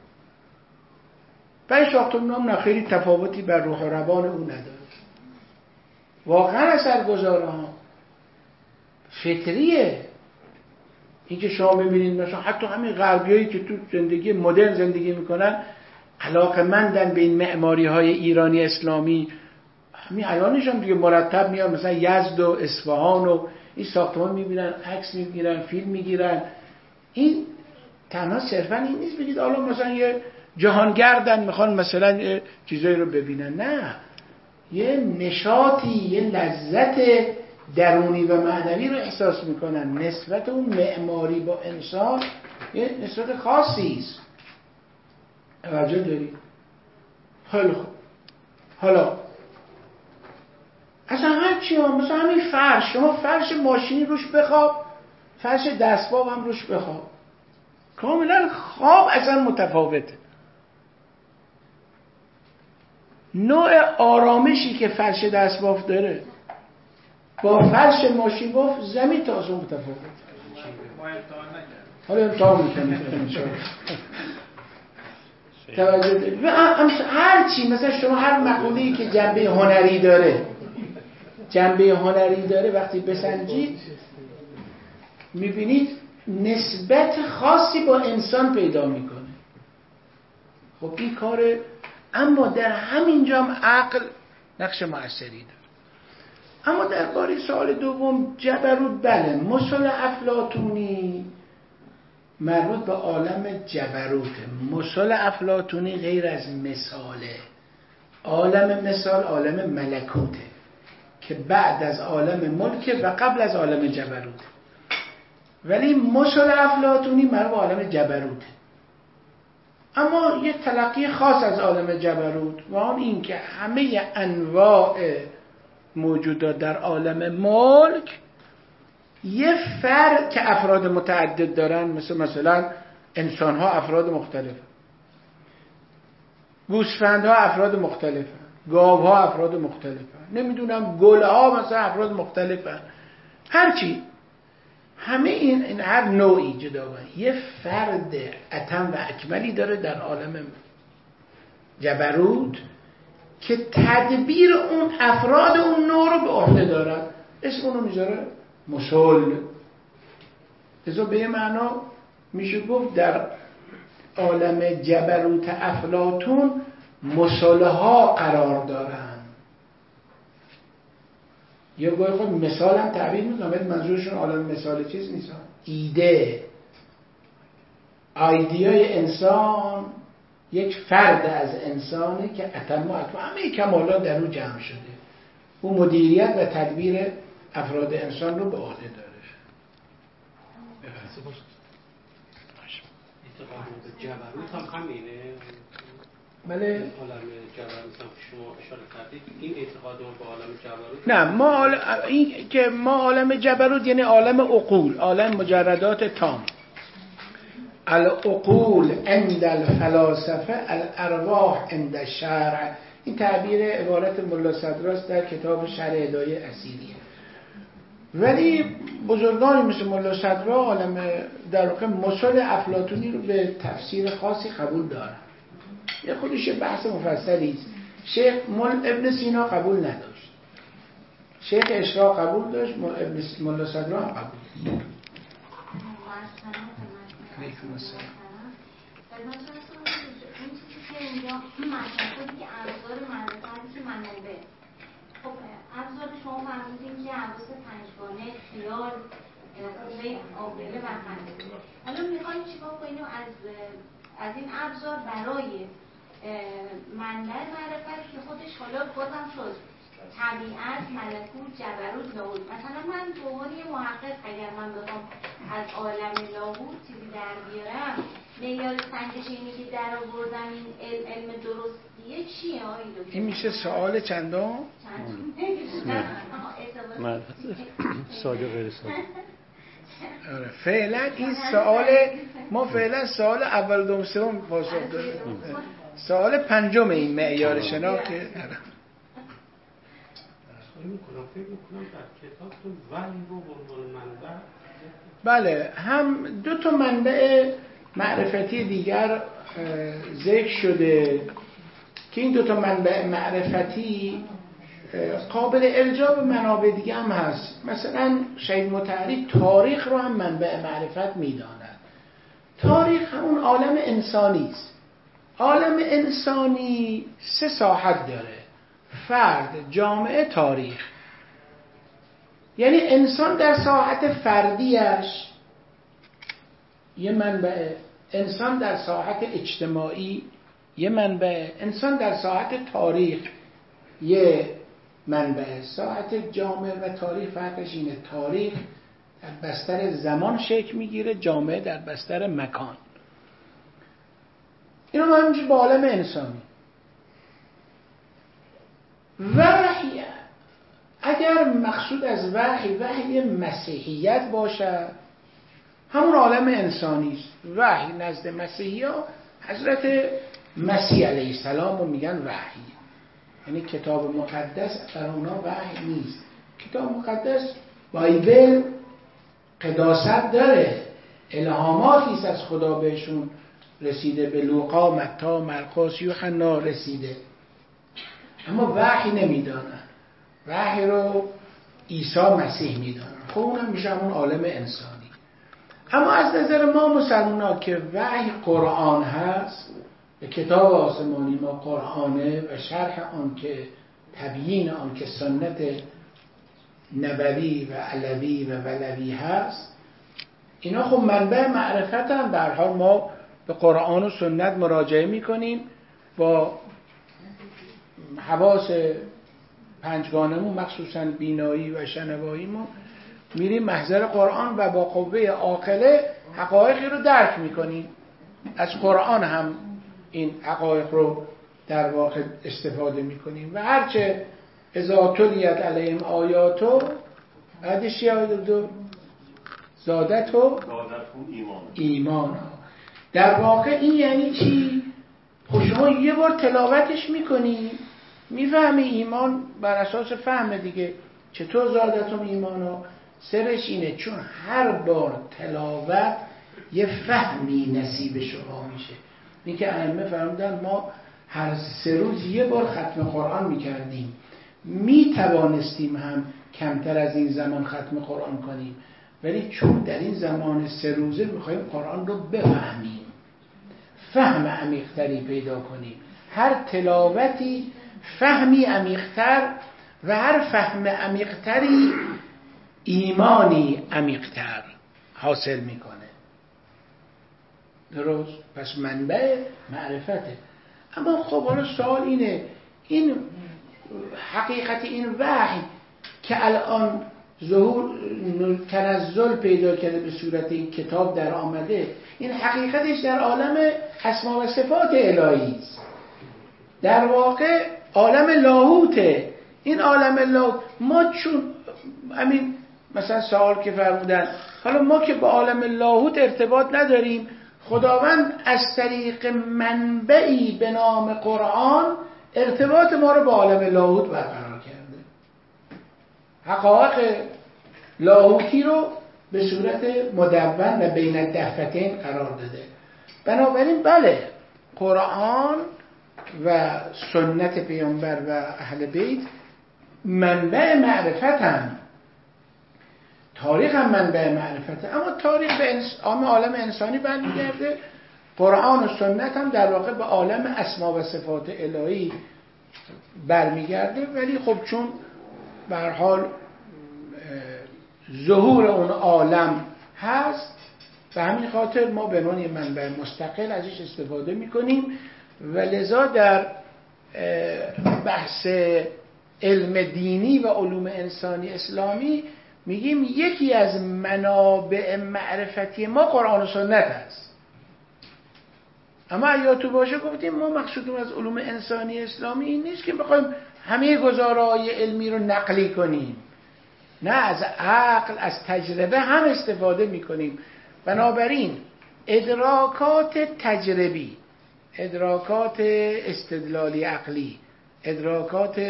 بعضی ساختمان ها نه خیلی تفاوتی بر روح و روان او نداره. واقعا اثرگذاره ها فطریه. این که شما ببینید مثلا حتی همین غربیایی که تو زندگی مدرن زندگی میکنن علاقه‌مندن به این معماری های ایرانی اسلامی. همین الانش هم دیگه مرتب میان مثلا یزد و اصفهان و این ساختمان میبینن، عکس میگیرن، فیلم میگیرن. این تنها صرفا این نیست بگید حالا مثلا یه جهانگردن میخوان مثلا چیزایی رو ببینن. نه، یه نشاطی، یه لذت درونی و معنوی رو احساس میکنن. نسبت اون معماری با انسان یه نسبت خاصی است. توجه دارید؟ خیلی خوب. حالا اصلا هر چی هم مثلا همین فرش، شما فرش ماشینی روش بخواب، فرش دستباب هم روش بخواب، کاملا خواب اصلا متفاوته. نوع آرامشی که فرش دستباف داره با فرش ماشین باف زمین تا آسمون متفاوته. حالا امتحان میکنید انشاءالله. توجه دارید. هر چی مثلا شما هر مقوله‌ای که جنبه هنری داره جنبه هنری داره وقتی بسنجید میبینید نسبت خاصی با انسان پیدا میکنه. خب این کاره، اما در همین جا هم عقل نقش موثری داره. اما درباره سوال دوم جبروت، بله مثل افلاطونی مربوط به عالم جبروته. مثل افلاطونی غیر از مثاله. عالم مثال عالم ملکوته که بعد از عالم ملک و قبل از عالم جبروته. ولی مثل افلاطونی مربوط به عالم جبروته. اما یک تلقی خاص از عالم جبروت و آن این که همه انواع موجودات در عالم ملک یه فرد که افراد متعدد دارن، مثل مثلا انسان ها افراد مختلف، گوسفند ها افراد مختلف، گاو ها افراد مختلف، نمیدونم گل ها مثلا افراد مختلف، هرچی همه این, این هر نوعی جداگانه یه فرد اتم و اکملی داره در عالم جبروت که تدبیر اون افراد اون نوع رو به عهده دارن. اسم اونو میذاره مسل. ازا به یه معنا میشه گفت در عالم جبروت افلاطون مسله ها قرار دارن. یا گاهی خود مثال هم تعبیر میکنم، ولی منظورشون عالم مثال چیز نیست، ایده ایدیای انسان یک فرد از انسانه که اتم و اکمل همه کمالات در اون جمع شده. او مدیریت و تدبیر افراد انسان رو به عهده داره. اعتقاد جبروت هم همینه. بله. عالم جبروت هم شما اشاره کردید، این اعتقاد ما به عالم جبروت؟ نه، ما عالم این که ما عالم جبروت یعنی عالم عقول، عالم مجردات تام. العقول عند الفلاسفه، الارواح عند الشرع. این تعبیر عبارت ملا صدراست در کتاب شرح هدایه اسیریه. ولی بزرگانی مثل ملا صدرا عالم در واقع مثل افلاطونی رو به تفسیر خاصی قبول دارن. یه خودش بحث مفصلی است. شیخ ابن سینا قبول نداشت، شیخ اشراق قبول داشت، ابن ملا صدرا هم قبول داشت. علیکم السلام. این چیزی که اینجا مشخصه که ابزار معرفتی که منابع، خب ابزار شما فرمودین که حواس پنجگانه، خیال، قوه عاقله و خنده. حالا میخوایم چیکار کنیم از از این ابزار برای منبع معرفت که خودش حالا بازم شد طبیعت، ملکوت، جبروت، لاهوت. مثلا من به عنوان یه محقق اگر من بخوام از عالم لاهوت چیزی در بیارم، معیار سنجش اینی که در آوردم این علم, علم درستیه چیه آقای دکتر؟ این میشه سوال چندم؟ نه ساده غیر ساده. آره فعلا این سوال ما فعلا سوال اول دوم سوم پاسخ دادیم. سوال پنجم این معیار شناخت که میکنم فکر میکنم در کتابتون وحی رو به عنوان منبع، بله هم دو تا منبع معرفتی دیگر ذکر شده که این دو تا منبع معرفتی قابل ارجاع به منابع دیگه هم هست. مثلا شهید مطهری تاریخ رو هم منبع معرفت میداند. تاریخ همون عالم انسانی است. عالم انسانی سه ساحت داره: فرد، جامعه، تاریخ. یعنی انسان در ساحت فردیش یه منبع، انسان در ساحت اجتماعی یه منبع، انسان در ساحت تاریخ یه منبع. ساحت جامعه و تاریخ فرقش اینه: تاریخ در بستر زمان شکل میگیره، جامعه در بستر مکان. اینو ما همینجور با عالم انسانی. وحی، اگر مقصود از وحی وحی مسیحیت باشد، همون عالم انسانی است. وحی نزد مسیحی ها حضرت مسیح علیه السلام رو میگن وحی، یعنی کتاب مقدس در اونا وحی نیست. کتاب مقدس بایبل قداست داره، الهاماتی از خدا بهشون رسیده، به لوقا، متی، مرقس، یوحنا رسیده، اما وحی نمیدانن. وحی رو عیسی مسیح میدانن. خب اونم میشه همون عالم انسانی. اما از نظر ما مسلمان ها که وحی قرآن هست، کتاب آسمانی ما قرآنه و شرح آن که تبیین آن که سنت نبوی و علوی و ولوی هست، اینا خب منبع معرفت هم. در حال ما به قرآن و سنت مراجعه میکنیم، با حواس پنجگانمون مخصوصا بینایی و شنواییمون میریم محضر قرآن و با قوه عاقله حقایقی رو درک میکنیم. از قرآن هم این حقایق رو در واقع استفاده میکنیم. و هرچه اذا تلیت علیهم آیاتو بعدش یاد دو زادتو ایمان. ایمان در واقع این یعنی چی؟ خب شما یه بار تلاوتش میکنی میفهمی ایمان بر اساس فهم دیگه. چطور زادتون ایمانو؟ سرش اینه چون هر بار تلاوت یه فهمی نصیب شما میشه. این که ائمه فرمودن ما هر سه روز یه بار ختم قرآن میکردیم، میتوانستیم هم کمتر از این زمان ختم قرآن کنیم، ولی چون در این زمان سه روزه میخوایم قرآن رو بفهمیم، فهم عمیق‌تری پیدا کنیم. هر تلاوتی فهمی عمیق‌تر و هر فهم عمیق‌تری ایمانی عمیق‌تر حاصل میکنه. درست؟ پس منبع معرفته. اما خب حالا سوال اینه، این حقیقت این وحی که الان ظهور تنزل پیدا کرده به صورت این کتاب در آمده، این حقیقتش در عالم اسما و صفات الهی است. در واقع عالم لاهوته. این عالم لاهوت ما چون همین مثلا سوال که فرمودن، حالا ما که با عالم لاهوت ارتباط نداریم، خداوند از طریق منبعی به نام قرآن ارتباط ما رو با عالم لاهوت برقرار کرده. حقایق لاهوتی رو به صورت مدون و بین الدفتین قرار داده. بنابراین بله، قرآن و سنت پیامبر و اهل بیت منبع معرفت هم، تاریخ هم منبع معرفت هم. اما تاریخ به انسان، عالم انسانی برمیگرده. قرآن و سنت هم در واقع به عالم اسما و صفات الهی برمیگرده، ولی خب چون به هر حال ظهور اون عالم هست، به همین خاطر ما به عنوان منبع مستقل ازش استفاده میکنیم. و لذا در بحث علم دینی و علوم انسانی اسلامی میگیم یکی از منابع معرفتی ما قرآن و سنت هست. اما اگه تو باشه گفتیم ما مقصودمون از علوم انسانی اسلامی این نیست که بخوایم همه گزاره‌های علمی رو نقلی کنیم، نه، از عقل، از تجربه هم استفاده میکنیم. بنابراین ادراکات تجربی، ادراکات استدلالی عقلی، ادراکات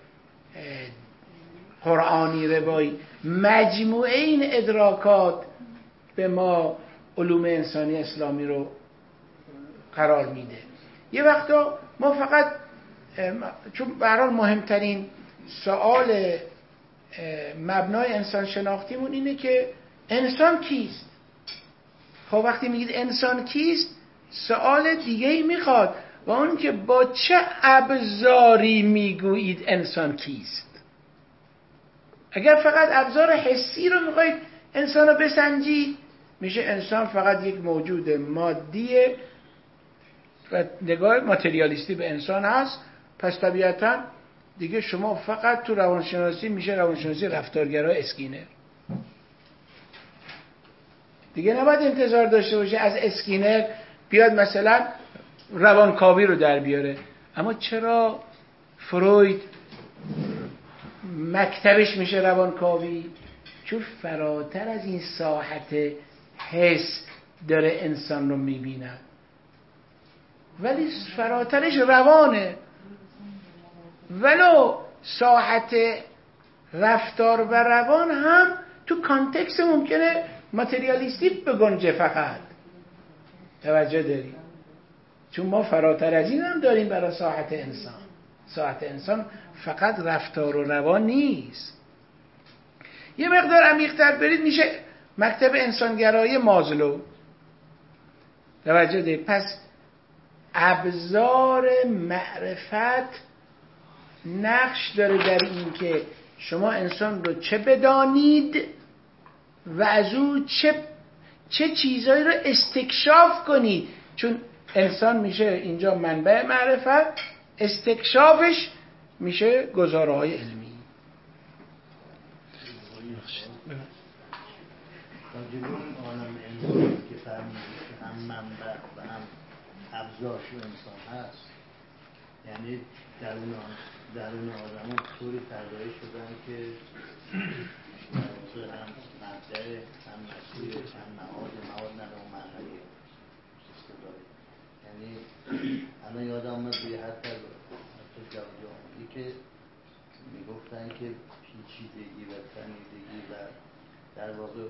قرآنی روایی، مجموعه این ادراکات به ما علوم انسانی اسلامی رو قرار میده. یه وقتا ما فقط چون برای مهمترین سوال مبنای انسان شناختیمون اینه که انسان کیست. خب وقتی میگید انسان کیست، سوال دیگه ای میخواد، و اون که با چه ابزاری میگویید انسان کیست. اگر فقط ابزار حسی رو میخواید انسان رو بسنجید، میشه انسان فقط یک موجود مادیه و نگاه ماتریالیستی به انسان هست. پس طبیعتا دیگه شما فقط تو روانشناسی میشه روانشناسی رفتارگرا اسکینر. دیگه نباید انتظار داشته باشه از اسکینر بیاد مثلا روانکاوی رو در بیاره. اما چرا فروید مکتبش میشه روانکاوی؟ چون فراتر از این ساحت حس داره انسان رو میبیند، ولی فراترش روانه. ولو ساحت رفتار و روان هم تو کانتکست ممکنه ماتریالیستی بگنجه فقط. توجه داریم؟ چون ما فراتر از این هم داریم برای ساحت انسان. ساحت انسان فقط رفتار و روان نیست. یه مقدار عمیق‌تر برید میشه مکتب انسانگرایی مازلو. توجه دارید؟ پس ابزار معرفت نقش داره در این که شما انسان رو چه بدانید و از او چه چه چیزایی رو استکشاف کنید. چون انسان میشه اینجا منبع معرفت، استکشافش میشه گزاره‌های علمی. راجب اون عالم انسان که فرمودید که هم منبع و هم ابزارش انسان هست، یعنی درون درون آدم طوری طراحی شدن که هم مبدأ، هم مسیر، هم معاد، معاد نه اون معنی استداره. یعنی الان یادم آمد روی حتی حتی جوانی که میگفتن که پیچیدگی و تنیدگی و در واقع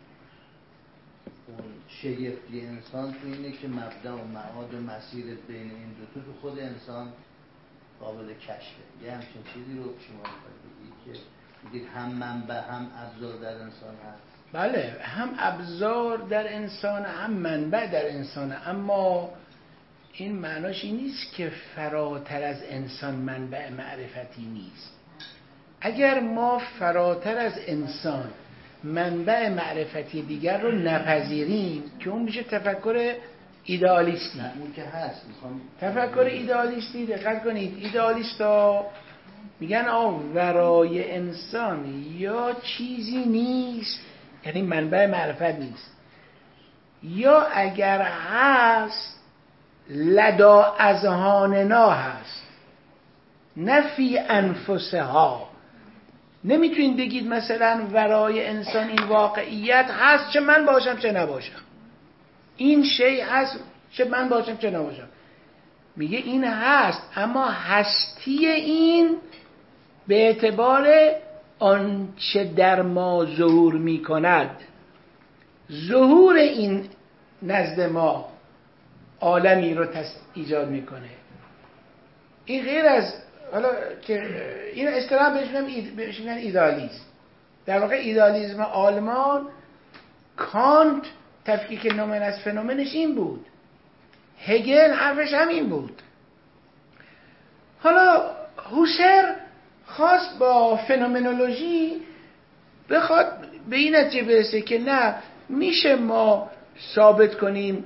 اون شگفتی انسان تو اینه که مبدأ و معاد و مسیر بین این دو تو خود انسان قابل کشفه. یه همچین چیزی رو شما می‌فرمایید که میگید هم منبع هم ابزار در انسان هست. بله، هم ابزار در انسان هم منبع در انسان، اما این معناش این نیست که فراتر از انسان منبع معرفتی نیست. اگر ما فراتر از انسان منبع معرفتی دیگر رو نپذیریم که اون میشه تفکر ایدئالیستی. نه اون که هست. میخوام تفکر ایدئالیستی، دقت کنید، ایدئالیستا میگن آه ورای انسان یا چیزی نیست، یعنی منبع معرفت نیست، یا اگر هست لدا اذهاننا هست، نه فی انفسها. نمیتونید بگید مثلا ورای انسان این واقعیت هست چه من باشم چه نباشم، این شی هست چه من باشم چه نباشم. میگه این هست، اما هستی این به اعتبار آنچه در ما ظهور میکند، ظهور این نزد ما عالمی رو ایجاد میکنه. این غیر از حالا که این اصطلاح بهش میگن ایدئالیسم. در واقع ایدئالیسم آلمان، کانت تفکیک نومن از فنومنش این بود، هگل حرفش هم این بود. حالا هوسر خواست با فنومنولوژی بخواد به این نتیجه برسه که نه، میشه ما ثابت کنیم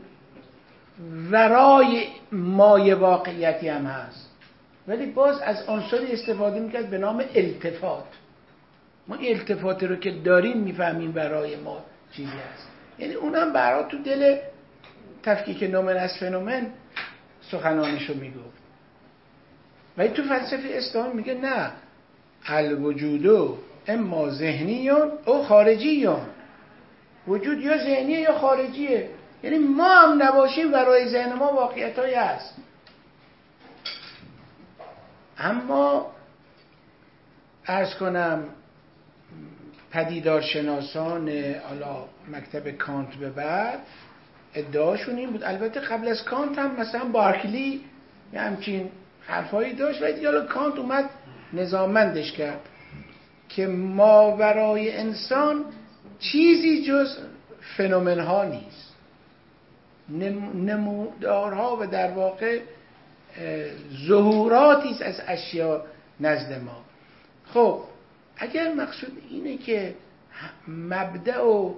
ورای مایه واقعیتی هم هست، ولی باز از عنصری استفاده میکرد به نام التفات. ما این التفات رو که داریم میفهمیم برای ما چیزی هست. یعنی اونم برای تو دل تفکیک نومن از فنومن سخنانشو میگفت. ولی تو فلسفه اسلامی میگه نه، الوجود اما ذهنیون او خارجیون. وجود یا ذهنیه یا خارجیه، یعنی ما هم نباشیم برای ذهن ما واقعیتایی هست. اما عرض کنم پدیدارشناسان حالا مکتب کانت به بعد ادعاشون این بود، البته قبل از کانت هم مثلا بارکلی یه همچین حرفایی داشت، ولی دیگه حالا کانت اومد نظاممندش کرد که ماورای انسان چیزی جز فنومن ها نیست، نمودارها و در واقع ظهوراتی است از اشیا نزد ما. خب اگر مقصود اینه که مبدأ و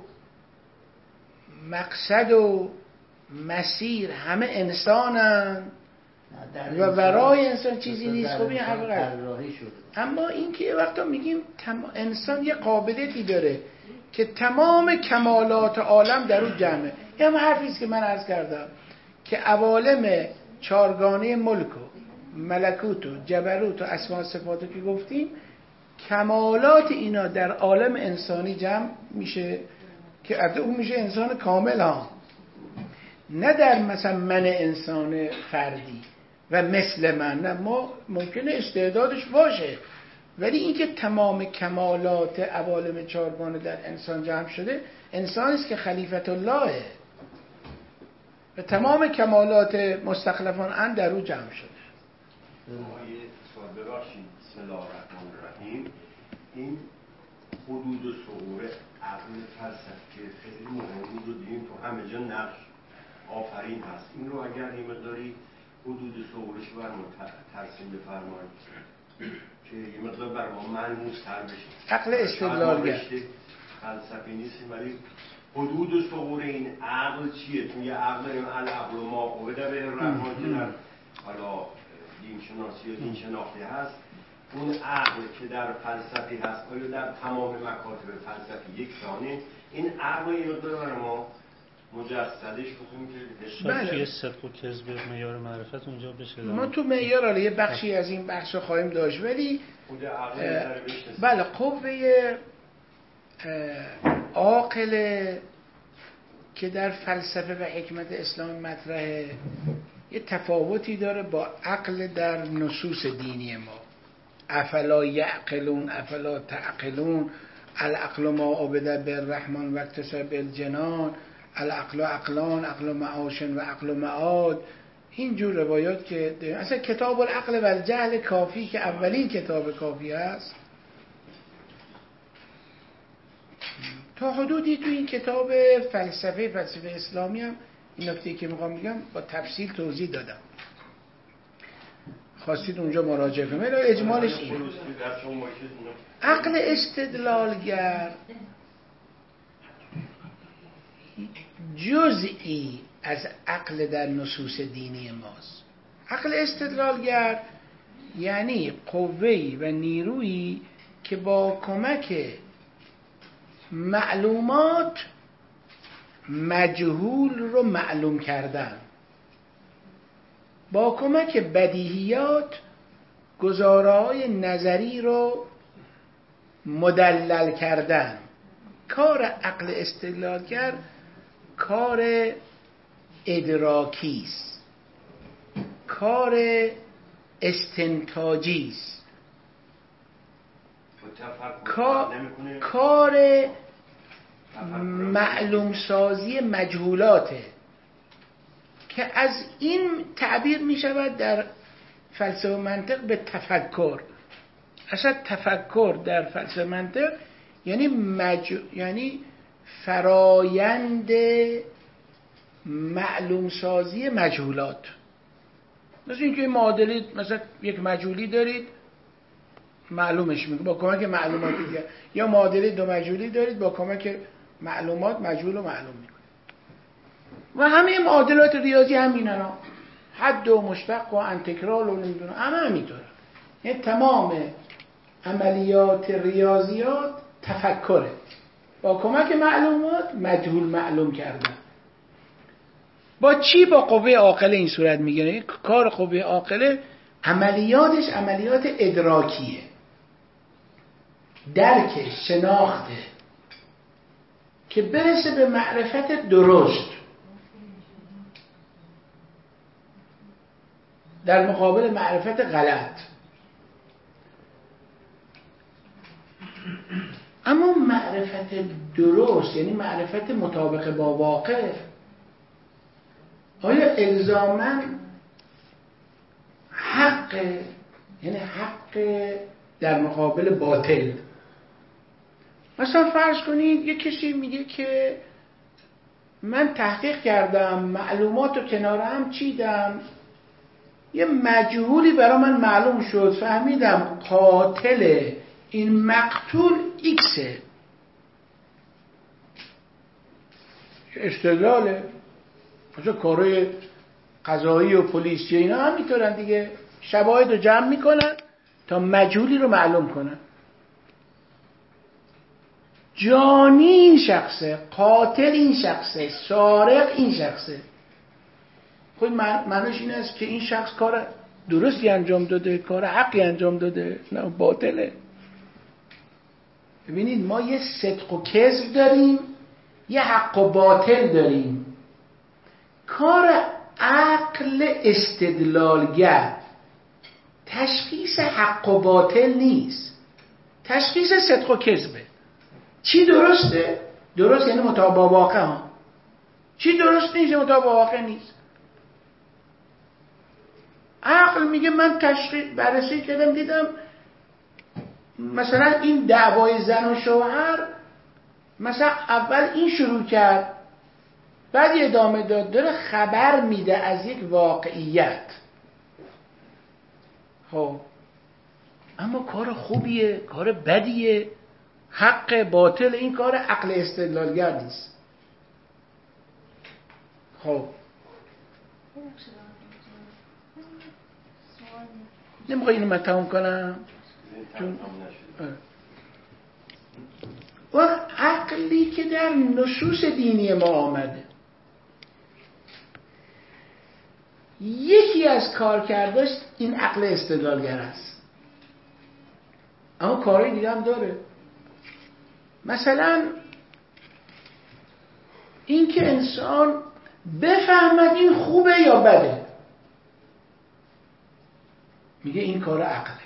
مقصد و مسیر همه انسانن و ورای انسان چیزی نیست، خب این حقیقت. اما این که یه وقتا میگیم انسان یه قابلیتی داره که تمام کمالات عالم در اون جمعه. این هم حرفیست که من عرض کردم که عوالم چارگانه ملک و ملکوت و جبروت و اسماء صفاتو که گفتیم، کمالات اینا در عالم انسانی جمع میشه که البته اون میشه انسان کامل ها، نه در مثلا من انسان فردی و مثل من. نه، ما ممکنه استعدادش باشه ولی اینکه تمام کمالات عوالم چارگانه در انسان جمع شده، انسان است که خلیفت اللهه و تمام کمالات مستخلفان ان در او جمع شده. آیه سوال ببخشید. بسم الله الرحمن الرحیم. این حدود و ثغور عقل فلسفی خیلی مهمی رو دیدیم تو همه جا نقش آفرین هست. این رو اگر این مقداری حدود و ثغورش برمون ترسیم بفرمایید که یه مقدار بر ما ملموس تر بشه. عقل استدلالگر فلسفی نیستیم ولی حدود و ثغور این عقل چیه؟ چون یه عقل داریم العقل و ما قوده به رحمان که در حالا دین شناسی و دین شناختی هست. اون عقل که در فلسفی هست آیا در تمام مکاتب فلسفی یک سانه؟ این عقل یه مقدار برای ما مجسدش بکنیم که بله. توی صدق و کذب معیار معرفت اونجا بشه. ما تو معیار حالا یه بخشی از این بحث رو خواهیم داشت ولی بله قوه عاقل که در فلسفه و حکمت اسلام مطرحه یه تفاوتی داره با عقل در نصوص دینی ما. افلا یعقلون افلا تعقلون العقل ما عبد بالرحمن و اکتسب بالجنان العقل عقلان عقل معاشن و عقل معاد. این جور روایات که اصلا کتاب العقل و الجهل کافی که اولین کتاب کافی هست تا حدودی تو این کتاب فلسفه فلسفه اسلامی هم این نکته که میخوام میگم با تفصیل توضیح دادم. خواستید اونجا مراجعه کنید. اجمالش این عقل استدلالگر جزئی از عقل در نصوص دینی ماست. عقل استدلالگر یعنی قوه‌ای و نیرویی که با کمک معلومات مجهول رو معلوم کردن، با کمک بدیهیات گزاره‌های نظری رو مدلل کردن. کار عقل استدلالگر کار ادراکی است، کار استنتاجی است، کار معلوم سازی مجهولاته که از این تعبیر می شود در فلسفه و منطق به تفکر. اصلا تفکر در فلسفه و منطق یعنی مج... یعنی فرایند معلوم سازی مجهولات. مثل اینکه معادله مثلا یک مجهولی دارید معلومش میکنه با کمک معلومات دیگه، یا معادله دو مجهولی دارید با کمک معلومات مجهول رو معلوم میکنه. و همه معادلات ریاضی همینن ها، حد و مشتق و انتگرال و نمیدونم همه همینطوره. یعنی تمام عملیات ریاضیات تفکره، با کمک معلومات مجهول معلوم کردن. با چی؟ با قوه عاقله این صورت میگیره. کار قوه عاقله عملیاتش عملیات ادراکیه، درک، شناخته که برسه به معرفت درست در مقابل معرفت غلط. اما معرفت درست یعنی معرفت مطابق با واقع، آیا الزاماً حق یعنی حق در مقابل باطل؟ مثلا فرض کنید یک کسی میگه که من تحقیق کردم، معلومات رو کنار هم چیدم، یه مجهولی برای من معلوم شد، فهمیدم قاتل این مقتول ایکسه. استدلاله. مثلا کارهای قضایی و پلیسی اینا هم میتونن دیگه شواهد رو جمع میکنن تا مجهولی رو معلوم کنن. جانی این شخصه، قاتل این شخصه، سارق این شخصه. خود معنیش این است که این شخص کار درستی انجام داده، کار حقی انجام داده، نه باطله. ببینید ما یه صدق و کذب داریم، یه حق و باطل داریم. کار عقل استدلالگر تشخیص حق و باطل نیست. تشخیص صدق و کذبه. چی درسته؟ درست یعنی مطابق با واقع ها. چی درست نیست مطابق با واقع نیست. عقل میگه من تشخیص بررسی کردم دیدم مثلا این دعوای زن و شوهر مثلا اول این شروع کرد بعد ادامه داد، داره خبر میده از یک واقعیت. خب اما کار خوبیه، کار بدیه، حق باطل، این کار عقل استدلالگر نیست. خب نمیخوای اینو من تموم کنم؟ چون و عقلی که در نصوص دینی ما آمده یکی از کارکرداش این عقل استدلالگر است، اما کارهای دیگه هم داره. مثلا این که انسان بفهمد این خوبه یا بده، میگه این کار عقله.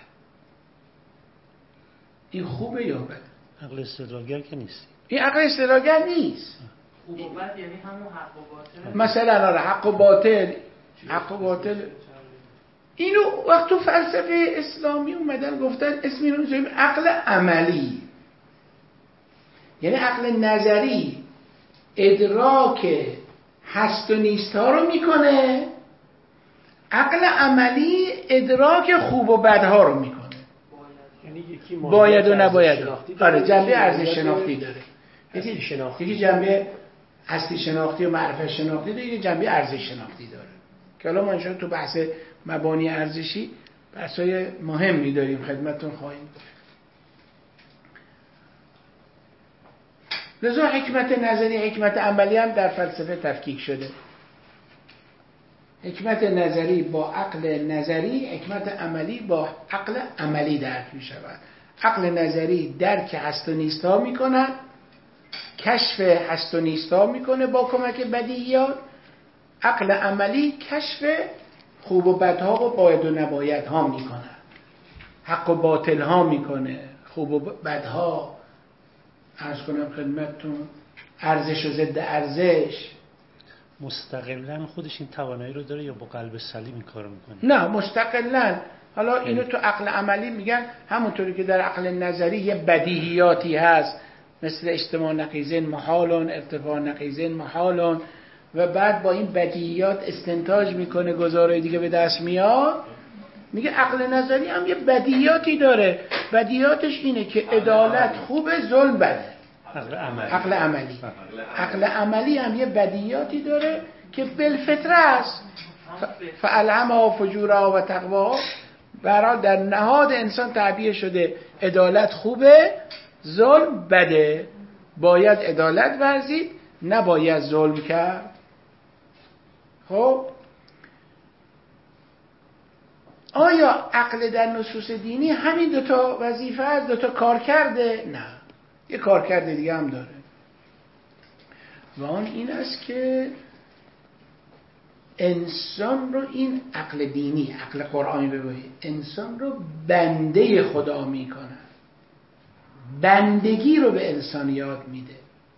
این خوبه یا بده؟ عقل استدلالگر که نیست. این عقل استدلالگر نیست. خوب و بد یعنی همون حق و باطل. مثلا آره حق و باطل، حق و باطل اینو وقت تو فلسفه اسلامی اومدن گفتن اسم اینو میذاریم عقل عملی. یعنی عقل نظری ادراک هست و نیست ها رو میکنه، عقل عملی ادراک خوب و بد ها رو میکنه. یعنی یکی باید و نباید. آره جنبه ارزش شناختی داره. یکی شناختی، یکی جنبه هستی شناختی و معرفت شناختی داره، یکی جنبه ارزش شناختی داره. که حالا ما انشاء تو بحث مبانی ارزشی بحثای مهمی داریم خدمتتون خواهیم گفت. لذا حکمت نظری حکمت عملی هم در فلسفه تفکیک شده. حکمت نظری با عقل نظری، حکمت عملی با عقل عملی درک می شود. عقل نظری درک هست و نیست ها می کند، کشف هست و نیست ها می کنه با کمک بدیهیات. عقل عملی کشف خوب و بدها و باید و نباید ها می کند، حق و باطل ها می کنه، خوب و بدها، عرض کنم خدمتتون ارزش و ضد ارزش. مستقلاً خودش این توانایی رو داره یا با قلب سلیم این کارو میکنه؟ نه مستقلاً. حالا اینو تو عقل عملی میگن همونطوری که در عقل نظری یه بدیهیاتی هست مثل اجتماع نقیضین محالون، ارتفاع نقیضین محالون، و بعد با این بدیهیات استنتاج میکنه گزارهای دیگه به دست میاد. میگه عقل نظری هم یه بدیهیاتی داره، بدیهیاتش اینه که عدالت خوبه، ظلم بده. عقل عملی. عقل عملی عقل عملی هم یه بدیهیاتی داره که بالفطره است. فالهمها فجورها و تقواها، برای در نهاد انسان تعبیه شده عدالت خوبه، ظلم بده. باید عدالت ورزید، نباید ظلم کرد. خب آیا عقل در نصوص دینی همین دوتا وظیفه است، دوتا کار کرده؟ نه، یه کار کرده دیگه هم داره و آن این است که انسان رو، این عقل دینی، عقل قرآنی بگویید، انسان رو بنده خدا میکنه، بندگی رو به انسان یاد میده.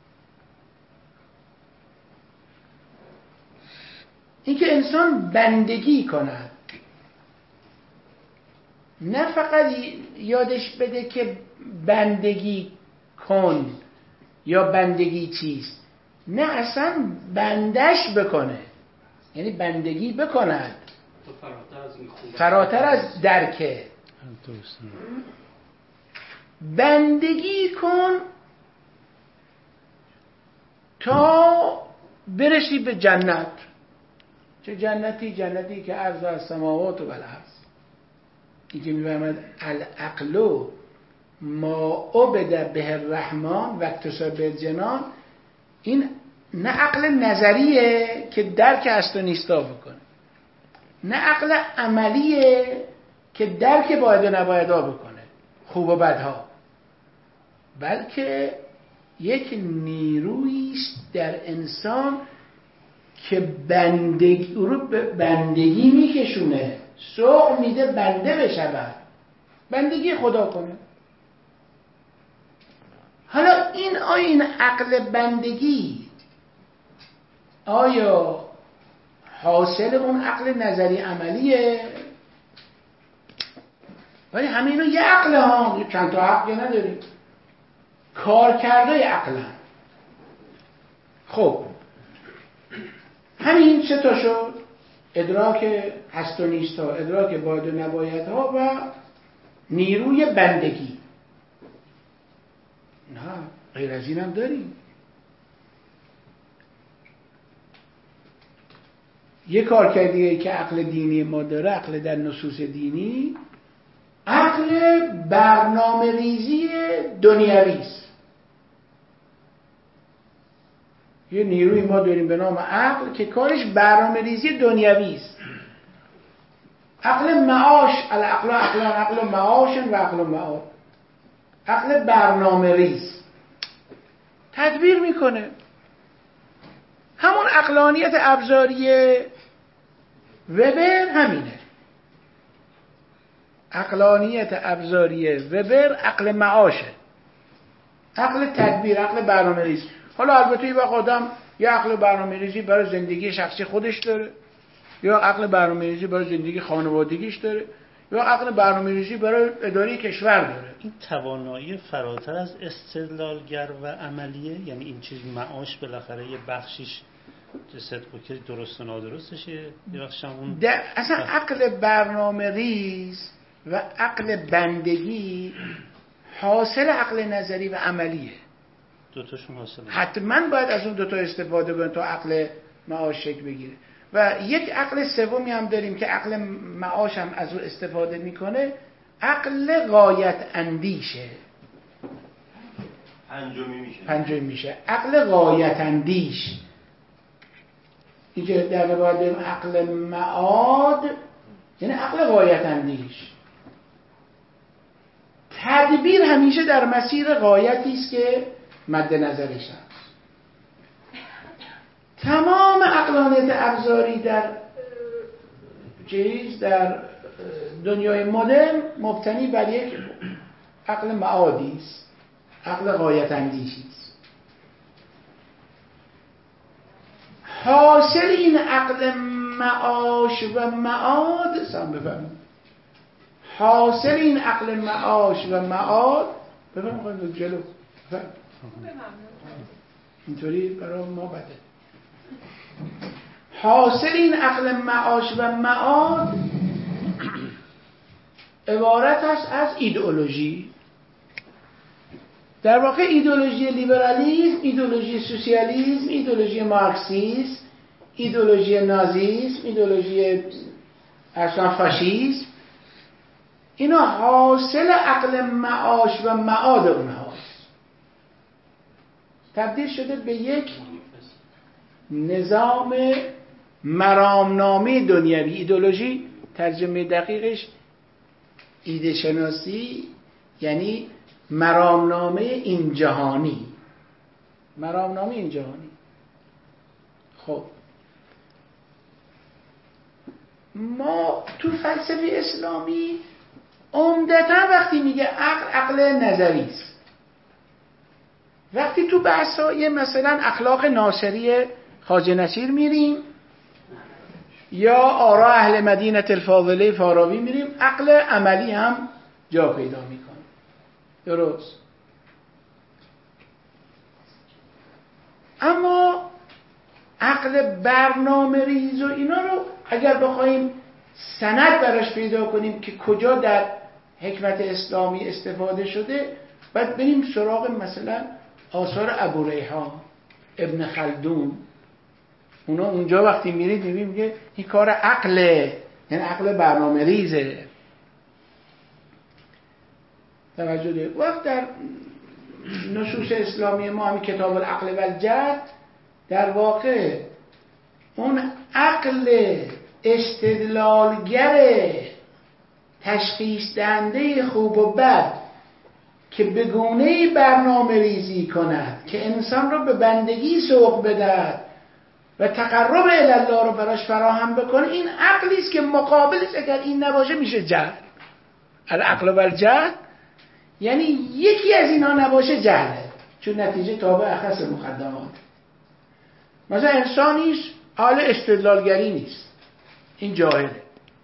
اینکه انسان بندگی کند، نه فقط یادش بده که بندگی کن یا بندگی چیست، نه اصلا بندش بکنه، یعنی بندگی بکند فراتر از درکه. بندگی کن تا برسی به جنت. چه جنتی؟ جنتی که عرض از سماوات و بالارض. این که می‌فرماید العقل ما عبد به الرحمن و اکتسب بالجنان، این نه عقل نظریه که درک هست و نیستا بکنه، نه عقل عملیه که درک باید و نبایدها بکنه، خوب و بدها، بلکه یک نیرویی است در انسان که بندگی رو به بندگی میکشونه، سوق میده بنده بشود، بندگی خدا کنه. حالا این آیا این عقل بندگی آیا حاصل اون عقل نظری عملیه؟ ولی همه اینو یه عقل ها، چند تا عقل نداریم، کار کرده عقل هم. خب همین سه تا شد، ادراک هست و نیست ها، ادراک باید و نباید ها و نیروی بندگی. نه غیر از این هم داریم. یه کار کردیه که عقل دینی ما داره، عقل در نصوص دینی، عقل برنامه ریزی دنیوی است. یه نیروی ما داریم به نام عقل که کارش برنامه ریزی دنیوی است. عقل معاش، العقل عقل عقل معاش و عقل معاد، عقل برنامه ریز تدبیر میکنه. همون عقلانیت ابزاری وبر همینه. عقلانیت ابزاری وبر عقل معاشه، عقل تدبیر، عقل برنامه ریز. حالا البته یه وقت آدم یه عقل برنامه ریزی برای زندگی شخصی خودش داره، یا عقل برنامه ریزی برای زندگی خانوادگیش داره، یا عقل برنامه ریزی برای اداره کشور داره. این توانایی فراتر از استدلالگر و عملیه، یعنی این چیز معاش بالاخره یه بخشیش صدق و کذب درست و نادرستشه، یه بخشش اون در اصلا عقل برنامه ریز و عقل بندگی حاصل عقل نظری و عملیه. دوتاشون حاصله. حتما باید از اون دوتا استفاده کنیم تا عقل معاش شکل بگیره. و یک عقل سومی هم داریم که عقل معاش هم از اون استفاده میکنه، عقل غایت اندیشه. پنجمی میشه پنجمی میشه عقل غایت اندیش. اینجا در روایت داریم عقل معاد، یعنی عقل غایت اندیش. تدبیر همیشه در مسیر غایتی است که مد نظرش هست. تمام عقلانیت ابزاری در چیز در دنیای مدرن مبتنی بر یک عقل معادی است، عقل غایت اندیشی است. حاصل این عقل معاش و معاد سم بفرمایید، حاصل این عقل معاش و معاد بفرمایید جلو اینطوری برای ما بده. حاصل این عقل معاش و معاد عبارت است از ایدئولوژی. در واقع ایدئولوژی لیبرالیسم، ایدئولوژی سوسیالیسم، ایدئولوژی مارکسیسم، ایدئولوژی نازیسم، ایدئولوژی اصلا فاشیسم، اینا حاصل عقل معاش و معاد اونهاست. تبدیل شده به یک نظام مرامنامه دنیوی. ایدئولوژی ترجمه دقیقش ایده شناسی، یعنی مرامنامه این جهانی، مرامنامه این جهانی. خب ما تو فلسفه اسلامی عمدتا وقتی میگه عقل، عقل نظری است. وقتی تو بحثای مثلا اخلاق ناصری خواجه نصیر میریم یا آراء اهل مدینه الفاضله فارابی میریم، عقل عملی هم جا پیدا میکنه. درست. اما عقل برنامه ریز و اینا رو اگر بخوایم سند براش پیدا کنیم که کجا در حکمت اسلامی استفاده شده، باید بریم سراغ مثلا آثار ابو ریحان، ابن خلدون. اونا اونجا وقتی میرید میبینید که این کار عقله، یعنی عقل برنامه ریزه. توجه دارید. وقت در نصوص اسلامی ما همین کتاب العقل و الجد، در واقع اون عقل استدلالگر تشخیص دهنده خوب و بد که به گونه‌ای برنامه ریزی کند که انسان رو به بندگی سوق بدهد و تقرب الی الله رو براش فراهم بکنه، این عقلی است که مقابلش اگر این نباشه میشه جهل. العقل و الجهل یعنی یکی از اینا نباشه جهله. چون نتیجه تابع اخص مقدمات. مثلا انسانیش حال استدلالگری نیست، این جاهله.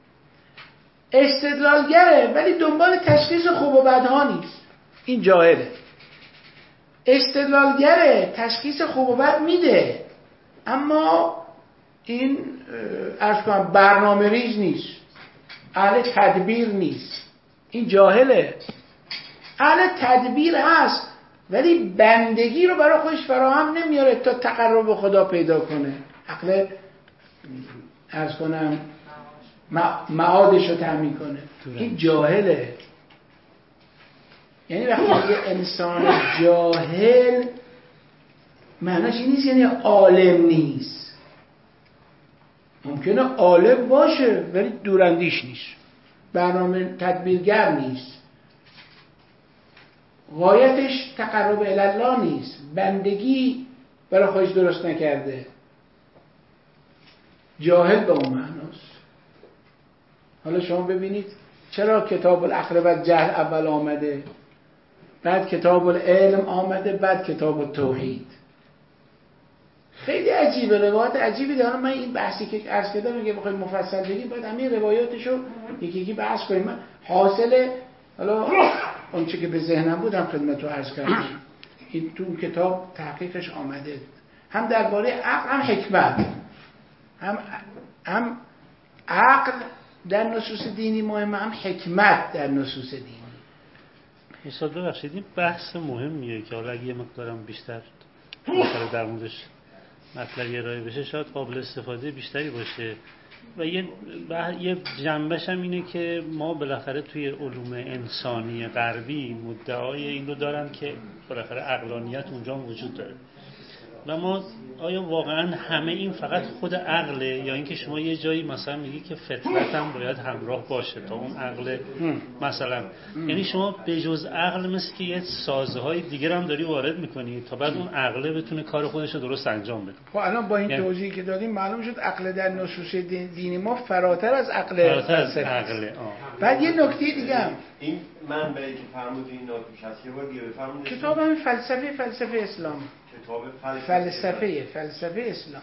استدلالگره ولی دنبال تشخیص خوب و بدها نیست، این جاهله. استدلالگره، تشخیص خوب و بد میده، اما این عرض کنم برنامه ریز نیست، اهل تدبیر نیست، این جاهله. اهل تدبیر هست ولی بندگی رو برای خودش فراهم نمیاره تا تقرب به خدا پیدا کنه، عقل عرض کنم معادش رو تأمین کنه، این جاهله. یعنی وقتی یه انسان جاهل معناش این نیست یعنی عالم نیست، ممکنه عالم باشه ولی دوراندیش نیست، برنامه تدبیرگر نیست، غایتش تقرب الله نیست، بندگی برای خودش درست نکرده، جاهل به اون معناست. حالا شما ببینید چرا کتاب العقل و جهل اول آمده، بعد کتاب العلم آمده، بعد کتاب التوحید. خیلی عجیبه، روایات عجیبی داره. من این بحثی که عرض کردم اگه بخوایم مفصل بگیم باید همین روایاتشو یکی یکی بحث کنیم. من حاصل حالا اون چه که به ذهنم بودم خدمتتون عرض کردم، این تو کتاب تحقیقش آمده، هم درباره عقل هم حکمت، هم هم عقل در نصوص دینی مهمه، هم حکمت در نصوص دینی. استاد ببخشید این بحث مهمیه که حالا اگه یه مقدارم بیشتر در موردش مطلبی ارائه بشه شاید قابل استفاده بیشتری باشه و یه یه جنبش هم اینه که ما بالاخره توی علوم انسانی غربی مدعای این رو دارن که بالاخره عقلانیت اونجا وجود داره و ما آیا واقعا همه این فقط خود عقله یا اینکه شما یه جایی مثلا میگی که فطرت هم باید همراه باشه تا اون عقل مثلا هم. یعنی شما به جز عقل مثل که یه سازهای دیگر هم داری وارد میکنی تا بعد اون عقله بتونه کار خودش رو درست انجام بده. خب الان با این یعنی توضیحی که دادیم معلوم شد عقل در نصوص دینی ما فراتر از عقل فراتر از عقله. بعد یه نکته دیگه هم این منبعی که فرمودین اینا توش هست یه بار دیگه بفرمایید. کتاب همین فلسفه فلسفه اسلام، کتاب فلسفه فلسفه اسلام،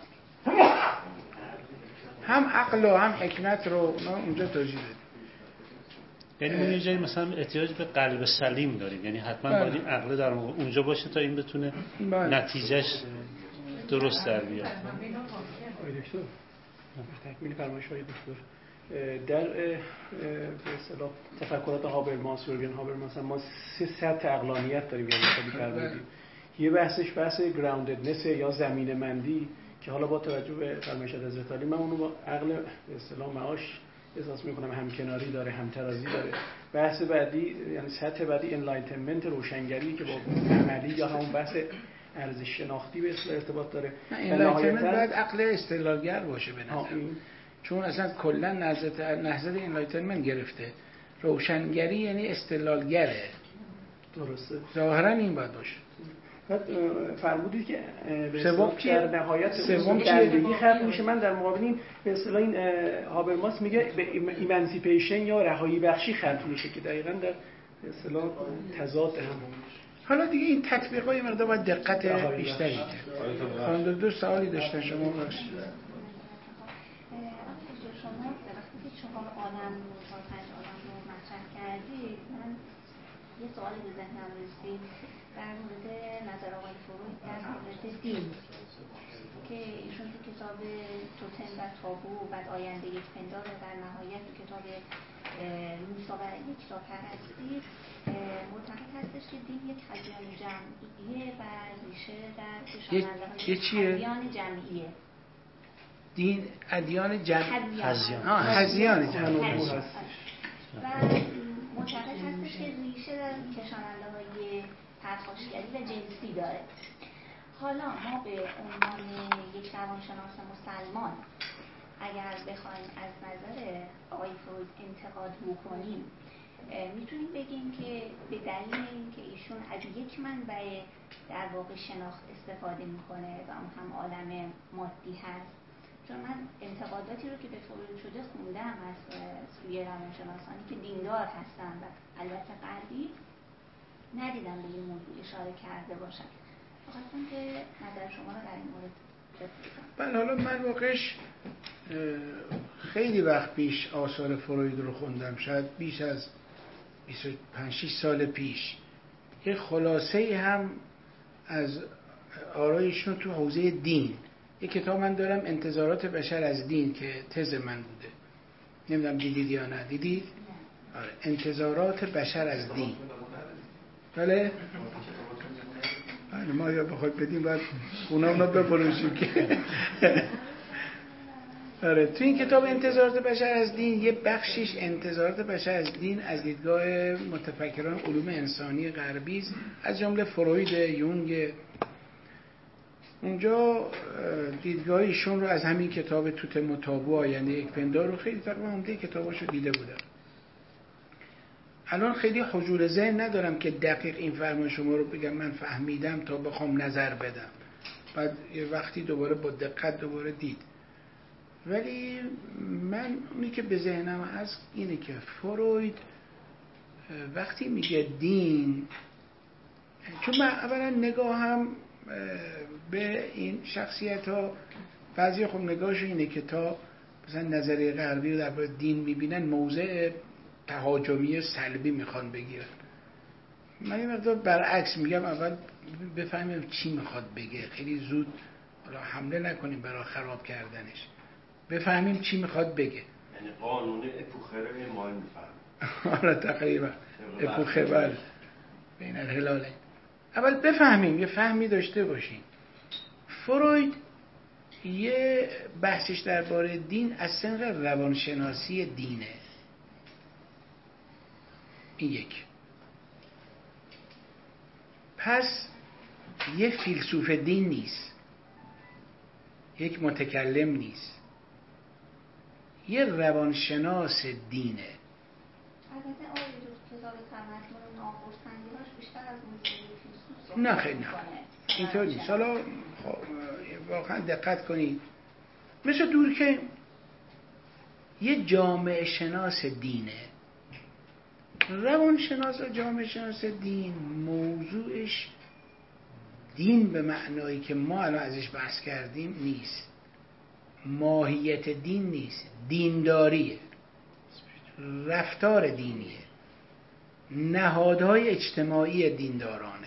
هم عقل و هم حکمت رو اونجا توضیح دادیم. یعنی ما یه جایی مثلا احتیاج به قلب سلیم داریم، یعنی حتما باید این عقل در اونجا باشه تا این بتونه نتیجهش درست در بیاد. آقای دکتر تکمیل فرمایش های دکتر در به اصطلاح تفکرات هابرماس یورگن هابرماس ما سه سطح عقلانیت داریم، یعنی خیلی فرمودیم. یه بحثش بحث گراونددنس یا زمین مندی که حالا با توجه به فرمایش حضرت علی من اونو با عقل به اصطلاح معاش احساس میکنم همکناری داره، همترازی داره. بحث بعدی یعنی سطح بعدی انلایتنمنت، روشنگری که با عملی یا همون بحث ارزش شناختی به اصطلاح ارتباط داره. انلایتنمنت باید عقل استدلالگر باشه به نظر، چون اصلا کلا نهضت نهضت انلایتنمنت گرفته. روشنگری یعنی استدلالگره، درسته، ظاهرا این باید باشه. بعد فرمودید که سوم در نهایت سوم بندگی ختم میشه. من در مقابل این به اصطلاح این هابرماس میگه به ایمانسیپیشن یا رهایی بخشی ختم میشه که دقیقاً در به اصطلاح تضاد هم. حالا دیگه این تطبیقای مقدار باید دقت بیشتری کرد. خانم دو سوالی داشتن شما باش. شما وقتی که چهار عالم رو چهار پنج عالم رو مطرح کردید من یه سوالی به ذهنم رسید در مورد نظر آقای فروید در مورد دین که ایشون تو کتاب توتن و تابو و بعد آینده یک پندار و در نهایت تو کتاب موسی و یکتا پرستی معتقد هستش که دین یک هذیان جمعیه و ریشه در کشاننده های هذیان جمعیه. دین ادیان جمعی هذیان آه هذیان جمعی و معتقد هستش که ریشه در کشاننده های پرخاشگری و جنسی داره. حالا ما به عنوان یک روانشناس مسلمان اگر بخوایم از نظر آقای فروید انتقاد بکنیم میتونیم بگیم که به دلیل اینکه ایشون از یک منبع در واقع شناخت استفاده میکنه و اون هم عالم مادی هست. چون من انتقاداتی رو که به فروید شده خوندم از سوی روانشناسانی که دیندار هستن و البته غربی ندیدم به این موضوع اشاره کرده باشن. خواستم که نظر شما رو در این مورد بله. حالا من واقعش خیلی وقت پیش آثار فروید رو خوندم، شاید بیش از بیست و پنج شش سال پیش. یه خلاصه هم از آرایشون تو حوزه دین، یه کتاب من دارم انتظارات بشر از دین که تز من بوده، نمیدونم دیدید یا نه. دیدید؟ آره. انتظارات بشر از دین. بله؟ ما یا بخواد بدیم باید اونا اونا بپروشیم که آره. تو این کتاب انتظارات بشر از دین یه بخشیش انتظارات بشر از دین از دیدگاه متفکران علوم انسانی غربی است، از جمله فروید، یونگ. اونجا دیدگاهیشون رو از همین کتاب توت متابو آینده یک پندار رو خیلی تقریبا عمده کتاباشو دیده بودم. الان خیلی حضور ذهن ندارم که دقیق این فرمان شما رو بگم من فهمیدم تا بخوام نظر بدم، بعد یه وقتی دوباره با دقت دوباره دید. ولی من اونی که به ذهنم هست اینه که فروید وقتی میگه دین، چون من اولا نگاهم به این شخصیت ها، بعضی خب نگاهشون اینه که تا مثلا نظریه غربی رو درباره دین میبینن موضع تهاجمی سلبی میخوان بگیرن. من این مقدار برعکس میگم اول بفهمیم چی میخواد بگه، خیلی زود حالا حمله نکنیم برای خراب کردنش، بفهمیم چی میخواد بگه. یعنی قانون اپوخر ایمان میفهم. آره تقریبا اپوخر بله بین الهلاله. اول بفهمیم، یه فهمی داشته باشیم. فروید یه بحثش درباره دین از سنق روانشناسی دینه. این یک. پس یه فیلسوف دین نیست، یک متکلم نیست، یه روانشناس دینه. البته آقای دکتر کتاب تمدن و ناخرسندی‌هاش بیشتر از موسیقی فیلسوف نه خیلی نه اینطور نیست. حالا واقعا دقت کنید، مثل دور که یه جامعه شناس دینه. روانشناس و جامعه شناس دین موضوعش دین به معنایی که ما الان ازش بحث کردیم نیست، ماهیت دین نیست، دینداریه، رفتار دینیه، نهادهای اجتماعی دیندارانه.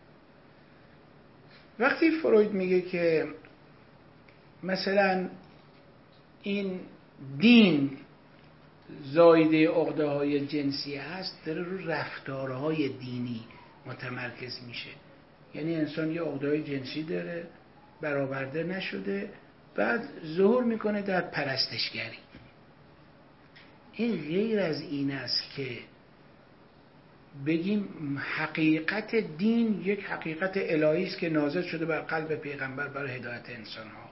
وقتی فروید میگه که مثلا این دین زایده عقده های جنسی هست، داره رو رفتارهای دینی متمرکز میشه. یعنی انسان یه عقده های جنسی داره، برآورده نشده، بعد ظهور میکنه در پرستشگری. این غیر از این است که بگیم حقیقت دین یک حقیقت الهی است که نازل شده بر قلب پیغمبر برای هدایت انسان ها.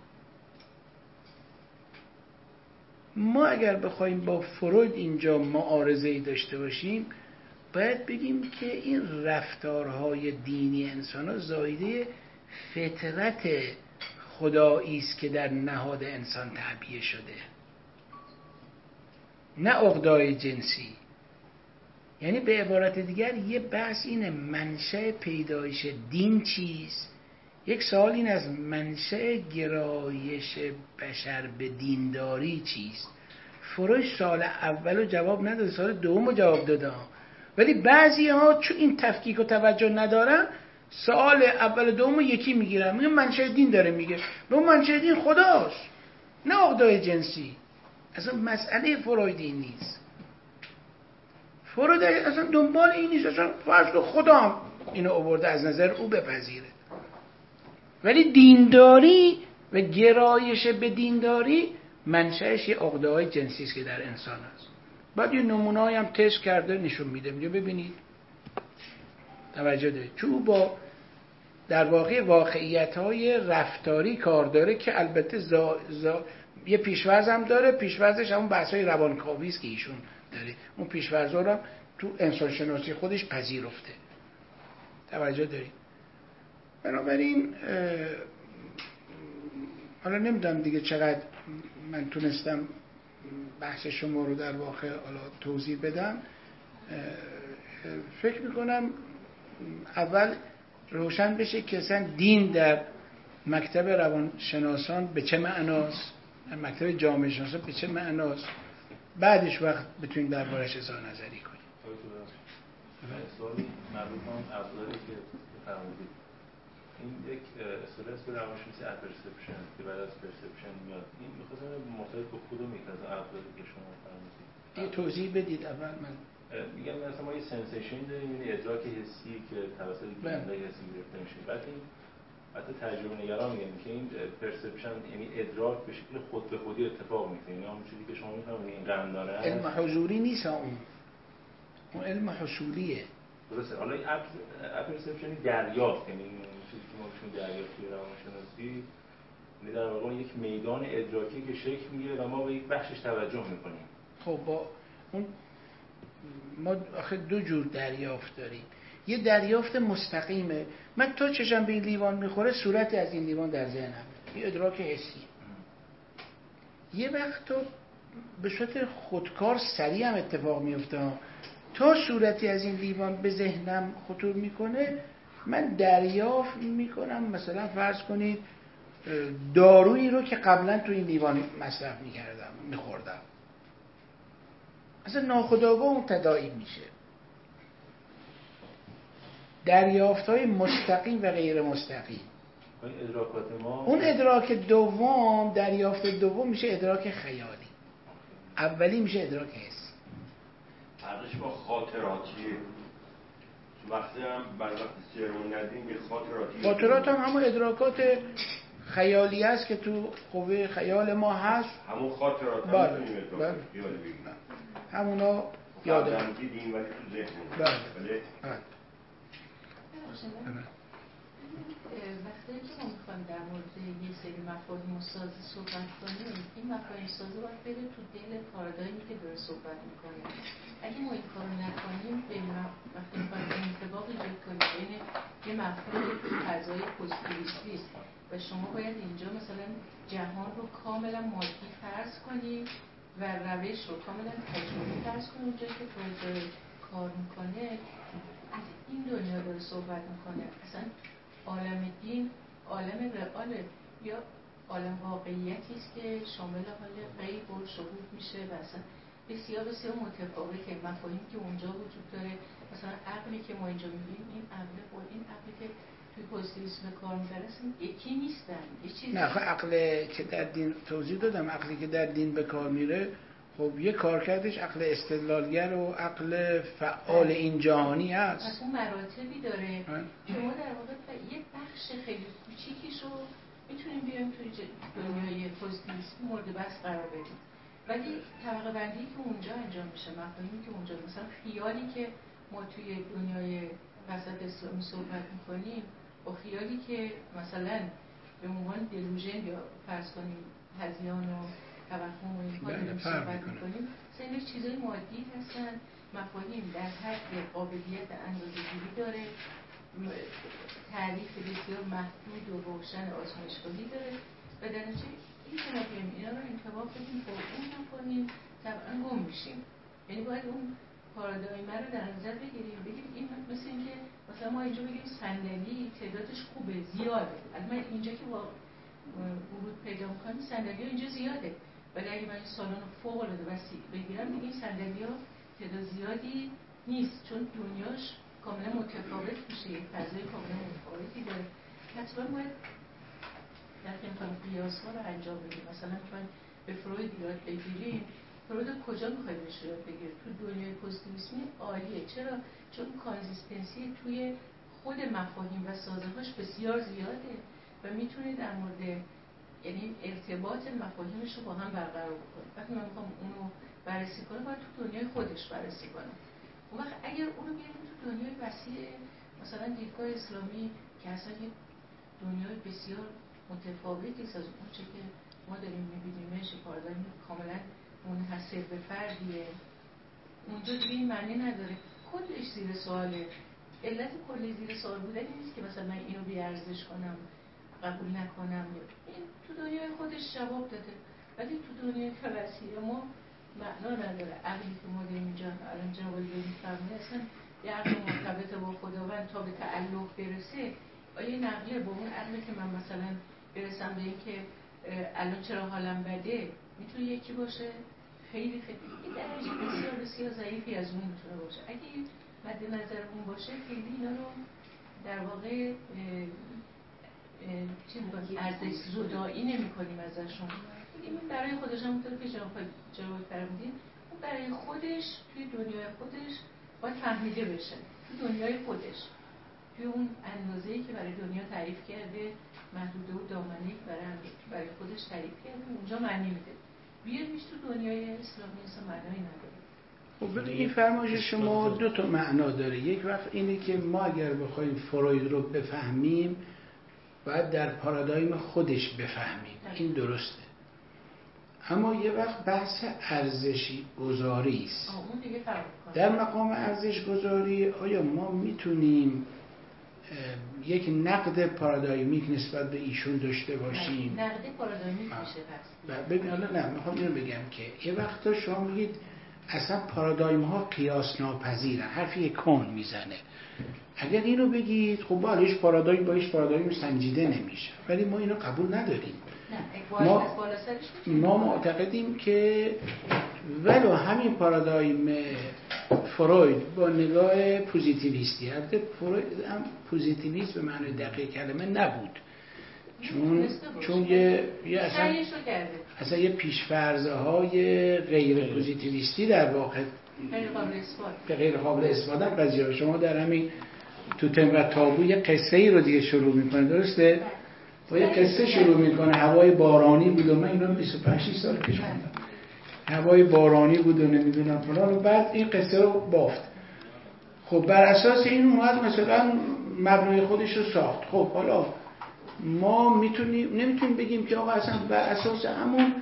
ما اگر بخوایم با فروید اینجا معارضه‌ای داشته باشیم، باید بگیم که این رفتارهای دینی انسان ها زایده فطرت خدایی است که در نهاد انسان تعبیه شده، نه عقده‌های جنسی. یعنی به عبارت دیگر یه بحث اینه منشأ پیدایش دین چیست، یک سوال این از منشأ گرایش بشر به دینداری چیست. فروید سال اولو جواب نداده، سال دومو جواب داده، ولی بعضی ها چون این تفکیک و توجه ندارن سال اول دومو یکی میگیرن، میگن منشأ دین داره میگه، به اون منشأ دین خداست نه عقده‌های جنسی. اصلا مسئله فروید این نیست. فروید اصلا دنبال این نیست، اصلا فرض کن خدا هم اینو آورده از نظر او بپذیره. ولی دینداری و گرایش به دینداری منشأش یه عقده‌های جنسی است که در انسان هست. بعد یه نمونه‌ای هم تست کرده نشون میده، میگه ببینید توجه دارید، چون او با در واقع واقعیت‌های رفتاری کار داره که البته زا... زا... یه پیش‌فرض هم داره، پیش‌فرضش همون بحث‌های روانکاوی است که ایشون داره، اون پیش‌فرض‌ها رو تو انسان‌شناسی خودش پذیرفته. توجه دارید. بنابراین حالا نمیدونم دیگه چقدر من تونستم بحث شما رو در واقع حالا توضیح بدم. فکر میکنم اول روشن بشه که اصلا دین در مکتب روانشناسان به چه معناست، در مکتب جامعه شناسان به چه معناست، بعدش وقت بتونیم دربارش اظهار نظری کنیم. سوالی مربوط به اون ابزاری که فرمودید، این یک اصطلاح است به روانشناسی اپرسپشن که بعد از پرسپشن میاد. این می‌خواستم مرتبط با کدوم یک از ابزاری که شما فرمودید یه توضیح بدید. اول من میگم مثلا ما یه سنسیشن داریم، یعنی ادراک حسی که توسط گیرنده حسی گرفته میشه. بعد این حتی تجربه نگران میگن که این پرسپشن یعنی ادراک به شکل خود به خودی اتفاق میفته. یعنی همون چیزی که شما میفهمید این قند داره علم حضوری نیست، اون اون علم حصولیه. درسته. حالا این اپرسپشن دریافت، یعنی چیزی که ما بهش دریافت توی روانشناسی، یعنی در واقع یک میدان ادراکی که شکل میگیره و ما به یک بخشش توجه میکنیم. خب با اون ما آخه دو جور دریافت داریم. یه دریافت مستقیمه، من تا چشم به این لیوان میخوره صورتی از این لیوان در ذهنم، یه ادراک حسی. یه وقت تو به صورت خودکار سریع هم اتفاق میفته، تا صورتی از این لیوان به ذهنم خطور میکنه من دریافت میکنم، مثلا فرض کنید دارویی رو که قبلا تو این لیوان مصرف میکردم میخوردم، اصلا ناخودآگاه اون تداعی میشه. دریافت‌های مستقیم و غیر مستقیم. ادراکات ما اون ادراک دوم، دریافت دوم میشه ادراک خیالی، اولی میشه ادراک حسی. فرقش با خاطراتیه. وقتی هم بر وقت سرمون ندیم یه خاطراتی. خاطرات هم همون ادراکات خیالی است که تو قوه خیال ما هست. همون خاطرات هم بله. میتونیم ادراک بله. خیالی بگیم. همونا یادم قبلا دیدیم ولی تو ذهنمون. بله. بله. بله. وقتی که ما میخوایم در مورد یه سری مفاهیم سازی صحبت کنیم، این مفاهیم سازی باید بره تو دل پارادایمی که داره صحبت میکنه. اگه ما این کارو نکنیم، به وقتی میخوایم انطباق ایجاد کنیم بین یه مفهومی که تو فضای پست‌کریستی است و شما باید اینجا مثلا جهان رو کاملا مادی فرض کنیم و روش رو کاملا تجربی فرض کنیم، اونجایی که پروژه کار میکنه از این دنیا داره صحبت میکنه. اصلا عالم دین عالم رئاله یا عالم واقعیتی است که شامل حال غیب و شهود میشه و اصلا بسیار بسیار متفاوته. مفاهیمی که اونجا وجود داره، مثلا عقلی که ما اینجا میبینیم، این عقل و این عقلی که توی پوزیتیویسم کار می‌کنه اصلا یکی نیستن. یه چیز نه، عقلی که در دین توضیح دادم، عقلی که در دین به کار میره خب یه کارکردش عقل استدلالگر و عقل فعال این جهانی هست. مثلا مراتبی داره. شما در واقع یه بخش خیلی کوچیکیشو میتونیم بیایم توی دنیای پوزیتیویسم مورد بحث قرار بدیم، ولی طبقه بندی که اونجا انجام میشه، مفاهیمی که اونجا، مثلا خیالی که ما توی دنیای وسط اسلامی صحبت میکنیم با خیالی که مثلا به عنوان دلوژن یا فرض کنیم هذیان و توهم و این داریم صحبت میکنیم، مثلا چیزای مادی هستن. مفاهیم در حد قابلیت اندازه‌گیری داره، تعریف بسیار محدود و روشن آزمایشگاهی داره و در نتیجه این که ما بیاییم اینا رو انطباق بدیم با اون نکنیم طبعا گم میشیم. یعنی باید اون پارادایمه رو در نظر بگیریم، بگیم این مثل این که مثلا ما اینجا بگیم صندلی تعدادش خوبه، زیاده. البته اینجا که با ورود پیدا می‌کنیم صندلی‌ها اینجا زیاده، ولی اگه من این سالن فوق‌العاده وسیع بگیرم دیگه این صندلی‌ها تعداد زیادی نیست، چون دنیاش کاملا متفاوت میشه، یک فضای کاملا متفاوتی داره. حتما باید وقتی می‌خوایم قیاس‌ها رو انجام بدیم، مثلا می‌خوایم به فروید یاد بگیریم، فروید کجا می‌خوایم بهش یاد بگیریم؟ تو دنیای پوزیتیویسمی عالیه. چرا؟ چون کانزیستنسی توی خود مفاهیم و سازه‌هاش بسیار زیاده و میتونه در مورد یعنی ارتباط مفاهیمش رو با هم برقرار کنه. وقتی من می‌خوام اونو بررسی کنم باید تو دنیای خودش بررسی کنم. اون وقت اگر اونو بیاریم تو دنیای وسیع مثلا دیدگاه اسلامی که اصلا یه دنیای بسیار متفاوتی است از اون چه که ما داریم می‌بینیمش، پارادایم کاملا منحصر به فردیه، اونجا دیگه این معنی نداره. کلش زیر سواله. علت کلی زیر سوال بودن نیست که مثلا من اینو بی‌ارزش کنم، قبول نکنم. این تو دنیای خودش جواب داده، ولی تو دنیای وسیع ما معنا نداره. عقلی که ما داریم اینجا الان جواب می‌فهمه اصلا یه عقل مرتبط با خداوند تا به تعلق برسه، آیا نقله با اون عقلی که من مثلا برسم به این که الان چرا حالم بده میتونه یکی باشه؟ خیلی خیلی این درجه بسیار بسیار ضعیفی از اون میتونه باشه. اگه مد نظر اون باشه خیلی اینا رو در واقع چی میگم ارزش زدایی نمی کنیم ازشون. این برای خودش همونطور که جواب فرمودین اون برای خودش توی دنیای خودش باید فهمیده بشه، توی دنیای خودش، توی اون اندازه‌ای که برای دنیا تعریف کرده، محدوده و دامنه‌ای که برای برای خودش تعریف کرده اونجا معنی میده. بیاریش تو دنیای اسلامی اصلا معنی نداره. خب ولی این فرمایش شما دو تا معنا داره. یک وقت اینه که ما اگر بخوایم فروید رو بفهمیم باید در پارادایم خودش بفهمیم، این درسته. اما یه وقت بحث ارزشی گذاری است. در مقام ارزش گذاری آیا ما میتونیم یک نقد پارادایمیک نسبت به ایشون داشته باشیم؟ نقد پارادایمیک میشه پس. ببین الان نه میخوام اینو بگم که یه وقتا شما میگید اصلا پارادایم ها قیاس ناپذیرن، حرفی کون میزنه. اگر اینو بگید خب با هیچ پارادایم با هیچ پارادایم سنجیده نمیشه، ولی ما اینو قبول نداریم. ما, ما معتقدیم که ولو همین پارادایم فروید با نگاه پوزیتیویستی، البته فروید هم پوزیتیویست به معنی دقیق کلمه نبود، چون چون یه, یه اصلا اصلا یه پیش‌فرض های غیر پوزیتیویستی در واقع به غیر قابل استفاده قضیه. شما در همین تو تمر تابو یه قصه ای رو دیگه شروع میکنه، درسته؟ با یه قصه شروع میکنه، هوای بارانی بود و من اینو بیست و پنج سال پیش خوندم، هوای بارانی بود و نمیدونم فلان، و بعد این قصه رو بافت. خب بر اساس این اومد مثلا مبنای خودش رو ساخت. خب حالا ما میتونیم نمیتونیم بگیم که آقا اصلا بر اساس همون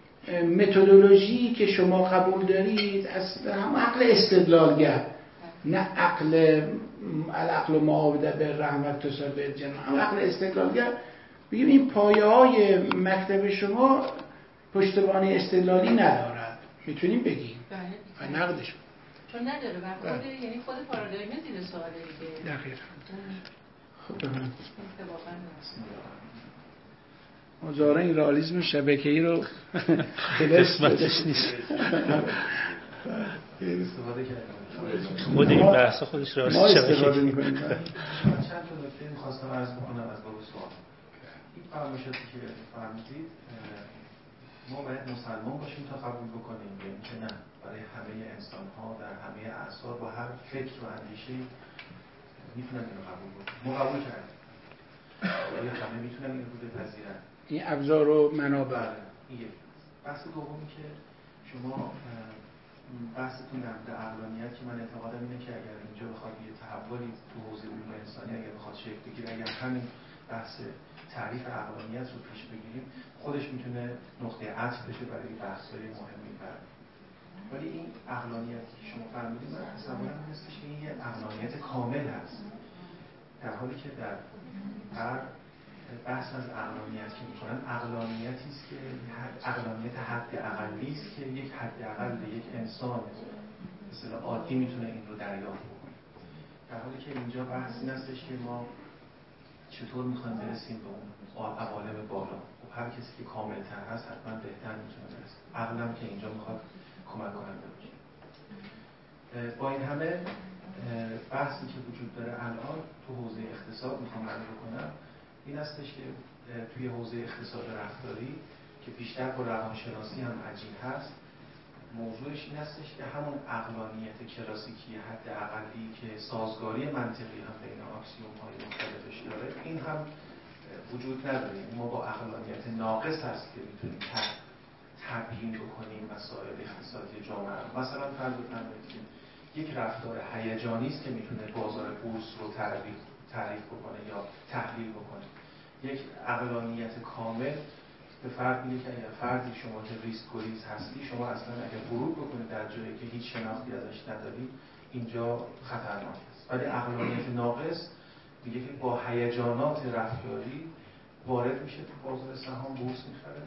متدولوژی که شما قبول دارید از هم عقل استدلالگر، نه عقل العقل معاوده به رحمت تصابه جنان، هم عقل استدلالگر، بگیم این پایه های مکتب شما پشتوانه استدلالی ندارد، میتونیم بگیم و نقدش چون نداره و خود یعنی خود پارادایم زیر سواله دیگه. دقیقاً. خب ما ظاهرا این رئالیسم شبکه‌ای رو قسمتش نیست. استفاده کردم. خود این بحث خودش رئالیسم شبکه‌ای می‌کنیم. چند تا نکته می‌خواستم عرض بکنم از باب سوال. این فرمایشاتی که فرمودید ما باید مسلمان باشیم تا قبول بکنیم، یعنی که نه برای همه انسان‌ها در همه اعصار با هر فکر و اندیشه‌ای میتونن اینو قبول بکنن. ما قبول کردیم. آیا همه میتونن این رو بپذیرن؟ این ابزار و منابع. این یک. بحث دومی که شما بحثتون در مورد عقلانیت که من اعتقادم اینه که اگر اینجا بخواد یه تحولی تو حوزه علوم انسانی اگر بخواد شکل بگیره، اگر همین بحث تعریف عقلانیت رو پیش بگیریم خودش میتونه نقطه عطف بشه برای بحث‌های مهمی بعد. ولی این عقلانیتی که شما فرمودید من تصورم این هستش که این یه عقلانیت کامل هست، در حالی که در هر بحث از عقلانیت که میکنن عقلانیتی است که عقلانیت حد اقلی است که یک حد اقل یک انسان مثلا عادی میتونه این رو دریافت بکنه، در حالی که اینجا بحث این هستش که ما چطور میخوایم برسیم به اون عوالم بالا. خب هر کسی که کاملتر هست حتما بهتر میتونه برسه، عقلم که اینجا میخواد کمک کننده باشه. با این همه بحثی که وجود داره الان تو حوزه اقتصاد میخوام عرض بکنم این هستش که توی حوزه اقتصاد رفتاری که بیشتر با روانشناسی هم عجین هست، موضوعش این هستش که همون عقلانیت کلاسیکی حد اقلی که سازگاری منطقی هم بین آکسیوم های مختلفش داره این هم وجود نداره. ما با عقلانیت ناقص هست که میتونیم تبیین بکنیم مسائل اقتصادی جامعه. مثلا فرض بفرمایید که یک رفتار هیجانی است که میتونه بازار بورس رو تعریف تعریف بکنه یا تحلیل بکنه. یک عقلانیت کامل به فرد میگه که اگر فردی شما که ریسک گریز هستی، شما اصلا اگر ورود بکنید در جایی که هیچ شناختی ازش ندارید اینجا خطرناک است. ولی عقلانیت ناقص میگه که با هیجانات رفتاری وارد میشه تو بازار سهام، بورس میخره،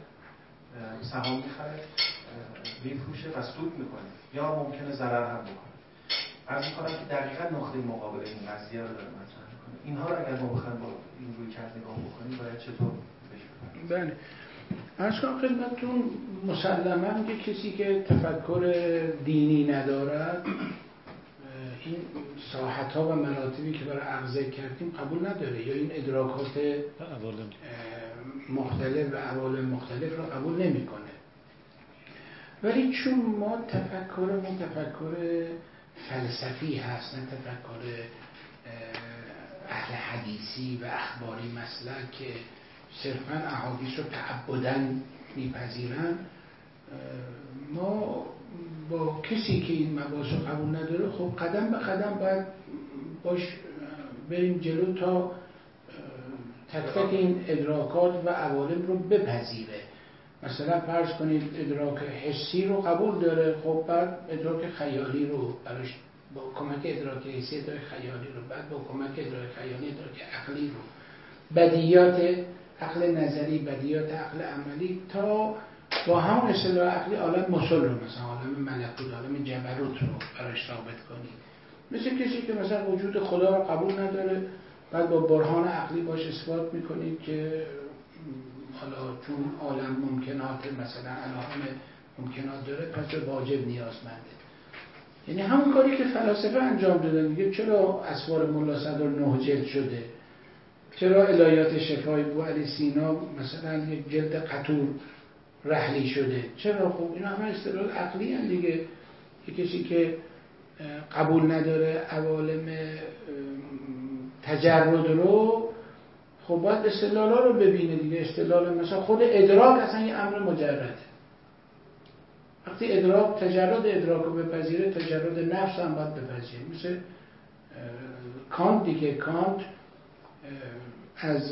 سهام میخره، میفروشه و سود میکنه یا ممکنه ضرر هم بکنه. عرض می‌کنم که دقیقاً نقطه مقابل این قضیه رو داره مطرح می‌کنه. اینها رو اگر ما بخوایم با این روی کرد نگاه بکنیم باید چطور بهش بپردازیم؟ بله. عرض کنم خدمتتون مسلماً که کسی که تفکر دینی ندارد این ساحت‌ها و مراتبی که برای عرضه کردیم قبول نداره یا این ادراکات مختلف و عوالم مختلف رو قبول نمی‌کنه. ولی چون ما تفکرمون تفکر فلسفی هست، نه تفکر اهل حدیثی و اخباری مسلک که صرفاً احادیث رو تعبداً میپذیرن، ما با کسی که این مباحث رو قبول نداره خب قدم به قدم باید باش بریم جلو تا تک تک این ادراکات و عوالم رو بپذیره. مثلا فرض کنید ادراک حسی رو قبول داره، خب بعد ادراک خیالی رو براش با کمک ادراک حسی ادراک خیالی رو، بعد با کمک ادراک خیالی ادراک عقلی رو، بدیهیات عقل نظری، بدیهیات عقل عملی، تا با همون اصطلاح عقلی عالم مسل رو، مثلا عالم ملکوت، عالم جبروت رو براش ثابت کنید. مثل کسی که مثلا وجود خدا رو قبول نداره، بعد با برهان عقلی باش اثبات میکنید که حالا چون عالم ممکنات مثلا علائم ممکنات داره پس به واجب نیازمنده. یعنی همون کاری که فلاسفه انجام دادن. میگه چرا اسوار ملا صدرالنه جلد شده، چرا الهیات شفای بو علی سینا مثلا یک جلد قطور رحلی شده، چرا؟ خب اینا همه استدلال عقلی هست دیگه. یک کسی که قبول نداره عوالم تجرد رو، خب باید استدلالا رو ببینه دیگه. استدلال مثلا خود ادراک اصلا یه امر مجرده. وقتی ادراک تجرد ادراک رو بپذیره، تجرد نفس هم باید بپذیره. مثل کانت دیگه، کانت از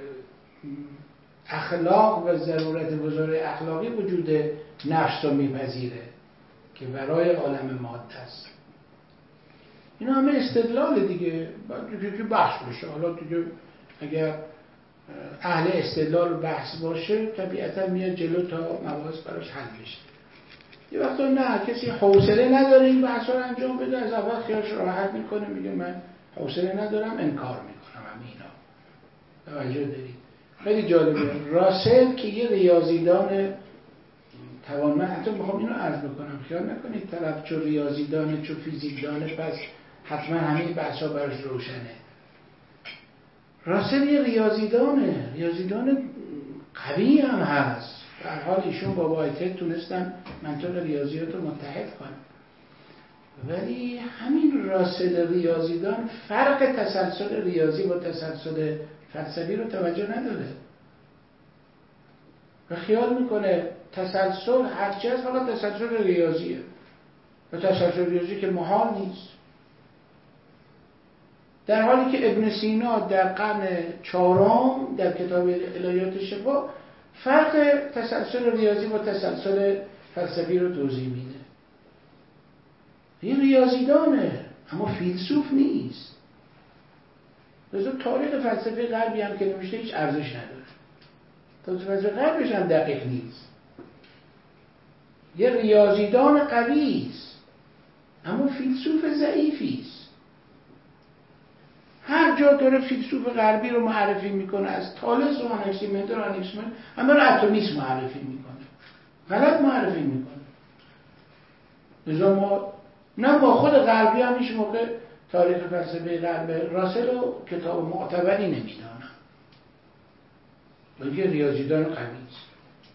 اخلاق و ضرورت بزرگ اخلاقی وجود نفس رو میپذیره که برای عالم ماده است. اینا همه استدلال دیگه، باید که بحث بشه. حالا دیگه اگر اهل استدلال بحث باشه طبیعتا میاد جلو تا مباحث براش حل بشه. یه وقتا نه، کسی حوصله نداره این بحث رو انجام بده، از اول خیالش راحت میکنه، میگه من حوصله ندارم، انکار میکنم. همینا توجه دارید؟ خیلی جالبه. راسل که یه ریاضیدان توانمند، حتی میخوام اینو عرض بکنم، خیال نکنید طرف چون ریاضیدانه چون فیزیکدانه پس حتما همه بحثا براش روشنه. راسل یه ریاضیدانه، ریاضیدان قوی هم هست. در حال ایشون با وایتت تونستن منطق ریاضیات رو متحد کنن. ولی همین راسل ریاضیدان فرق تسلسل ریاضی با تسلسل فلسفی رو توجه نداره و خیال میکنه تسلسل هرچی هست فقط تسلسل ریاضیه و تسلسل ریاضی که محال نیست. در حالی که ابن سینا در قرن چهارم در کتاب الهیات شفا فرق تسلسل ریاضی با تسلسل فلسفی رو توضیح میده. این ریاضیدانه اما فیلسوف نیست. لذا تاریخ فلسفه غربی هم که نمیشه هیچ ارزش نداره. تاریخ فلسفه غربش هم دقیق نیست. یه ریاضیدان قوی است اما فیلسوف ضعیفی است. هر جا داره فیلسوف غربی رو معرفی میکنه، از تالس و آناکسیمندر و آناکسیمندر همه رو اتمیسم معرفی میکنه، غلط معرفی میکنه. لذا ما نه با خود غربی هم هیچ موقع تاریخ فلسفه غرب راسل رو کتاب معتبری نمیدانم، بلکه ریاضیدان قوی است.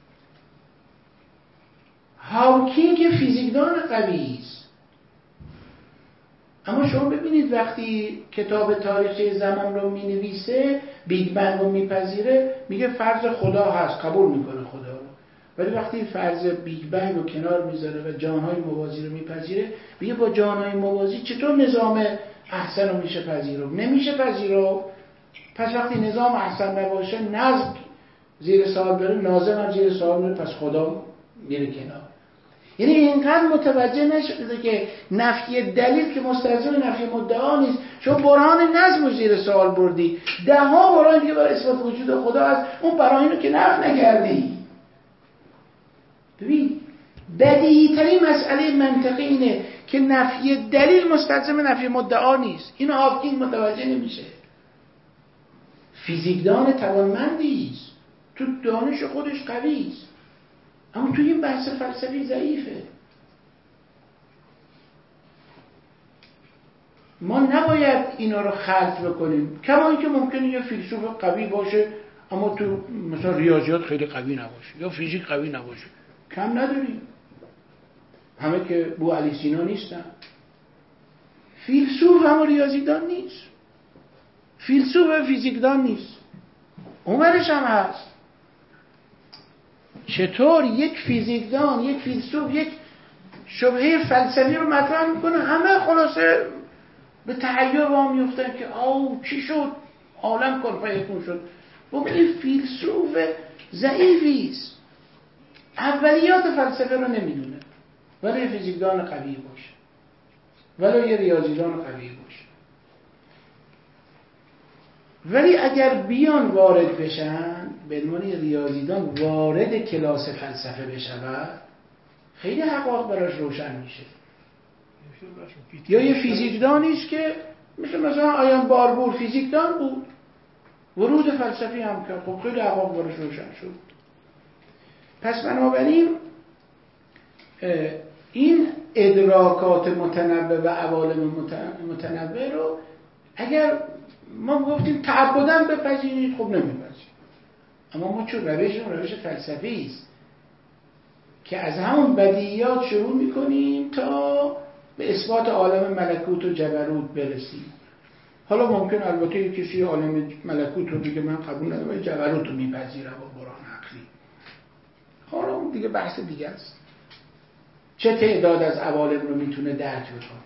هاوکینگ فیزیکدان قوی است. اما شما ببینید وقتی کتاب تاریخچه زمان رو می نویسه، بیگ بنگ رو میپذیره، میگه فرض خدا هست، قبول میکنه خدا رو. ولی وقتی فرض بیگ بنگ رو کنار میذاره و جهانهای موازی رو میپذیره، میگه با جهانهای موازی چطور نظام احسن رو میشه پذیرو؟ نمیشه پذیرو. پس وقتی نظام احسن نباشه، نظم زیر سوال بره، ناظم هم زیر سوال بره، پس خدا میره کنار. یعنی اینقدر متوجه نشده که نفی دلیل که مستلزم نفی مدعا نیست. شما برهان نظم رو زیر سوال بردی، ده ها برهان دیگه برای اثبات وجود خدا هست، اون براهین رو که نفی نکردی. ببین بدیهی ترین مسئله منطقی اینه که نفی دلیل مستلزم نفی مدعا نیست. اینو هاوکینگ متوجه نمیشه. فیزیکدان توانمندی است، تو دانش خودش قوی است، اما تو این بحث فلسفی ضعیفه. ما نباید اینا رو خلط بکنیم، کما اینکه ممکنه یه فیلسوف قوی باشه اما تو مثلا ریاضیات خیلی قوی نباشه یا فیزیک قوی نباشه، کم نداریم، همه که بو علی سینا نیستن. فیلسوف هم ریاضیدان نیست، فیلسوف و فیزیکدان نیست، عمرش هم هست. چطور یک فیزیکدان، یک فیلسوف، یک شبهه فلسفی رو مطرح میکنه، همه خلاصه به تحیر وام میفتن که آو چی شد، عالم کن فیکون شد. بابا این فیلسوف ضعیفی است، اولیات فلسفه رو نمیدونه، ولی یه فیزیکدان قوی باشه، ولی یه ریاضیدان قوی باشه. ولی اگر بیان وارد بشن، به عنوان ریاضیدان وارد کلاس فلسفه بشود، خیلی حقایق براش روشن میشه. یا یه فیزیکدانی است که مثل مثلا آیان باربور فیزیکدان بود، ورود فلسفی هم کرد، خب خیلی حقایق براش روشن شد. پس بنابراین این ادراکات متنبع و عوالم متنبع رو اگر ما گفتیم تعبداً بپذیرید، خب نمیپذیرید. اما ما چون روشمون روش فلسفی است که از همون بدیهیات شروع میکنیم تا به اثبات عالم ملکوت و جبروت برسیم. حالا ممکن البته یک کسی عالم ملکوت رو بگه من قبول ندارم ولی جبروت رو میپذیرم با برهان عقلی. حالا اون دیگه بحث دیگه است، چه تعداد از عوالم رو میتونه درک بکنه.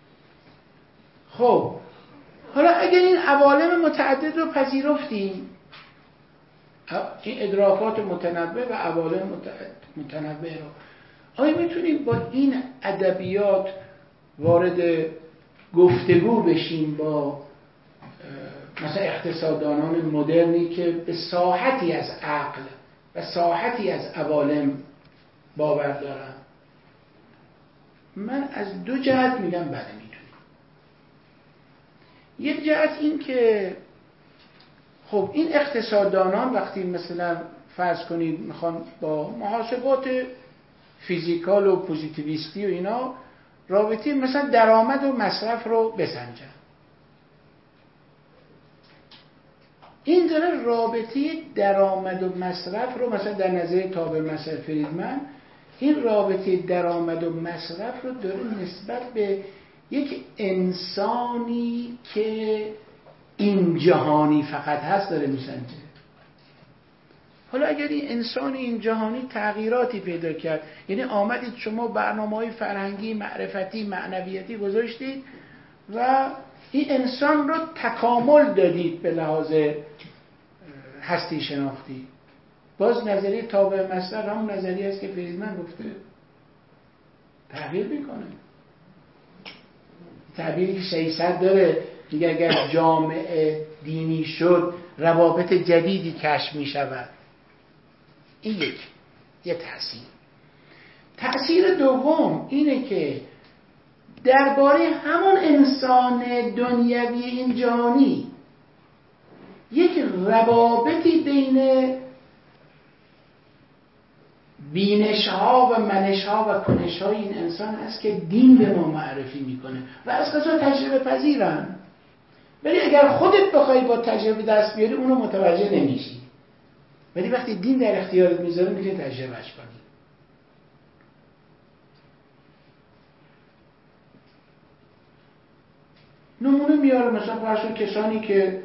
خب حالا اگر این عوالم متعدد رو پذیرفتیم، این ادراکات متنبع و عوالم متنبع رو، آیا میتونیم با این ادبیات وارد گفتگو بشیم با مثلا اقتصاددانان مدرنی که به ساحتی از عقل و ساحتی از عوالم باور دارن؟ من از دو جهت میگم بله میتونیم. یک جهت این که خب این اقتصاددانان وقتی مثلا فرض کنید میخوان با محاسبات فیزیکال و پوزیتیویستی و اینا رابطه مثلا درآمد و مصرف رو بسنجن، این داره رابطه درآمد و مصرف رو مثلا در نظر تابع مصرف فریدمن، این رابطه درآمد و مصرف رو داره نسبت به یک انسانی که این جهانی فقط هست داره میسنجه. حالا اگر این انسان این جهانی تغییراتی پیدا کرد، یعنی آمدید شما برنامه‌های فرهنگی، معرفتی، معنویتی گذاشتید و این انسان رو تکامل دادید به لحاظ هستی شناختی، باز نظریه تابع مصرف همون نظریه است که فریدمن گفته، تغییر میکنه. تعبیری که ششصد داره، میگه اگر جامعه دینی شد روابط جدیدی کشف میشود. این یک یه تأثیر. تأثیر دوم اینه که درباره همون انسان دنیوی این جهانی یک روابطی بین بینش‌ها و منش‌ها و کنش‌های این انسان هست که دین به ما معرفی میکنه و از قضا تجربه پذیرن. ولی اگر خودت بخوای با تجربه دست بیاری اونو متوجه نمیشی، ولی وقتی دین در اختیارت میذاره میتونی تجربهش کنی. نمونه میاره مثلا فرض کسانی که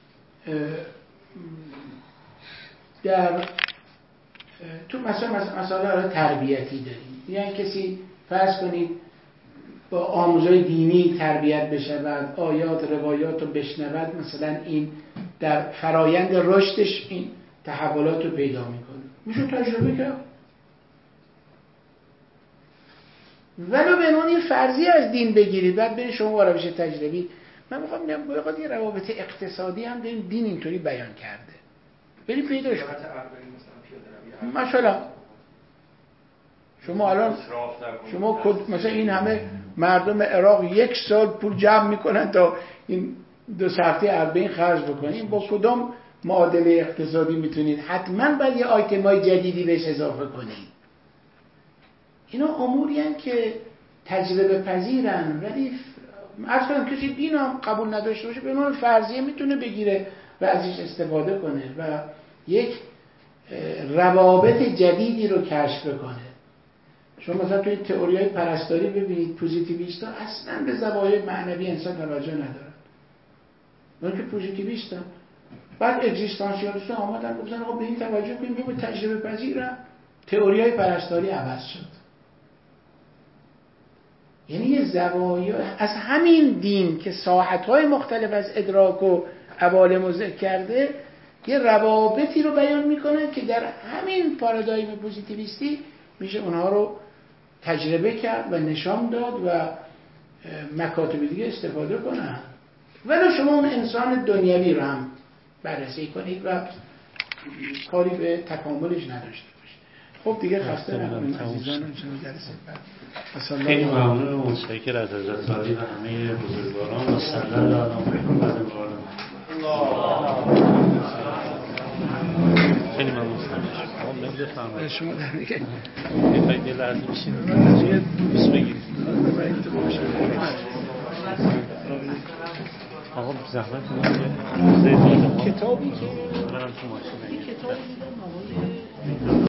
در تو مثلا مسائل تربیتی داریم، یعنی کسی فرض کنید با آموزهای دینی تربیت بشود، آیات روایات رو بشنود، مثلا این در فرایند رشدش این تحولات رو پیدا میکنه، میشه تجربه کرد. ولو به نوعی فرضی از دین بگیرید بعد برید شما وارد بشه تجربی. من میخوام بگم باید یه روابط اقتصادی هم داریم، دین اینطوری بیان کرده، برید پیداش کنید. مثلا شما الان شما مثلا این همه مردم عراق یک سال پول جمع میکنن تا این دو هفته اربعین خرج بکنین. با کدام معادله اقتصادی میتونید؟ حتما باید یه آیتم های جدیدی بهش اضافه کنید. اینا اموری هستند که تجربه پذیرن، ولی عرض کنم کسی دین هم قبول نداشته باشه به عنوان فرضیه میتونه بگیره و ازش استفاده کنه و یک روابط جدیدی رو کشف کنه. شما مثلا توی تئوری‌های پرستاری ببینید پوزیتیویست‌ها اصلا به زوایای معنوی انسان توجه ندارن. اون که پوزیتیویستن، بعد اگزیستانسیالیست‌ها آمدن گفتن آقا به این توجه کنیم، ببین تجربه پذیرن، تئوری‌های پرستاری عوض شد. یعنی یه زوایا از همین دین که ساحت‌های مختلف از ادراک و عوالم ذکر کرده یه روابطی رو بیان میکنه که در همین پارادایم پوزیتیویستی میشه اونها رو تجربه کرد و نشان داد و مکاتب دیگه استفاده کنن. ولی شما اون انسان دنیوی رو هم بررسی کنید و کاری به تکاملش نداشته باشید. خب دیگه خسته نکنید عزیزان. خیلی ممنون و متشکر از حضرت عالی و همه بزرگواران و صلی الله علی محمد و آل محمد. خیلی ممنون. آقا بفرمایید. شما در دیگه بخواید یه لحظه بشینید یه دوست بگیرید. آقا زحمت کنید. کتابی که منم تو ماشینم.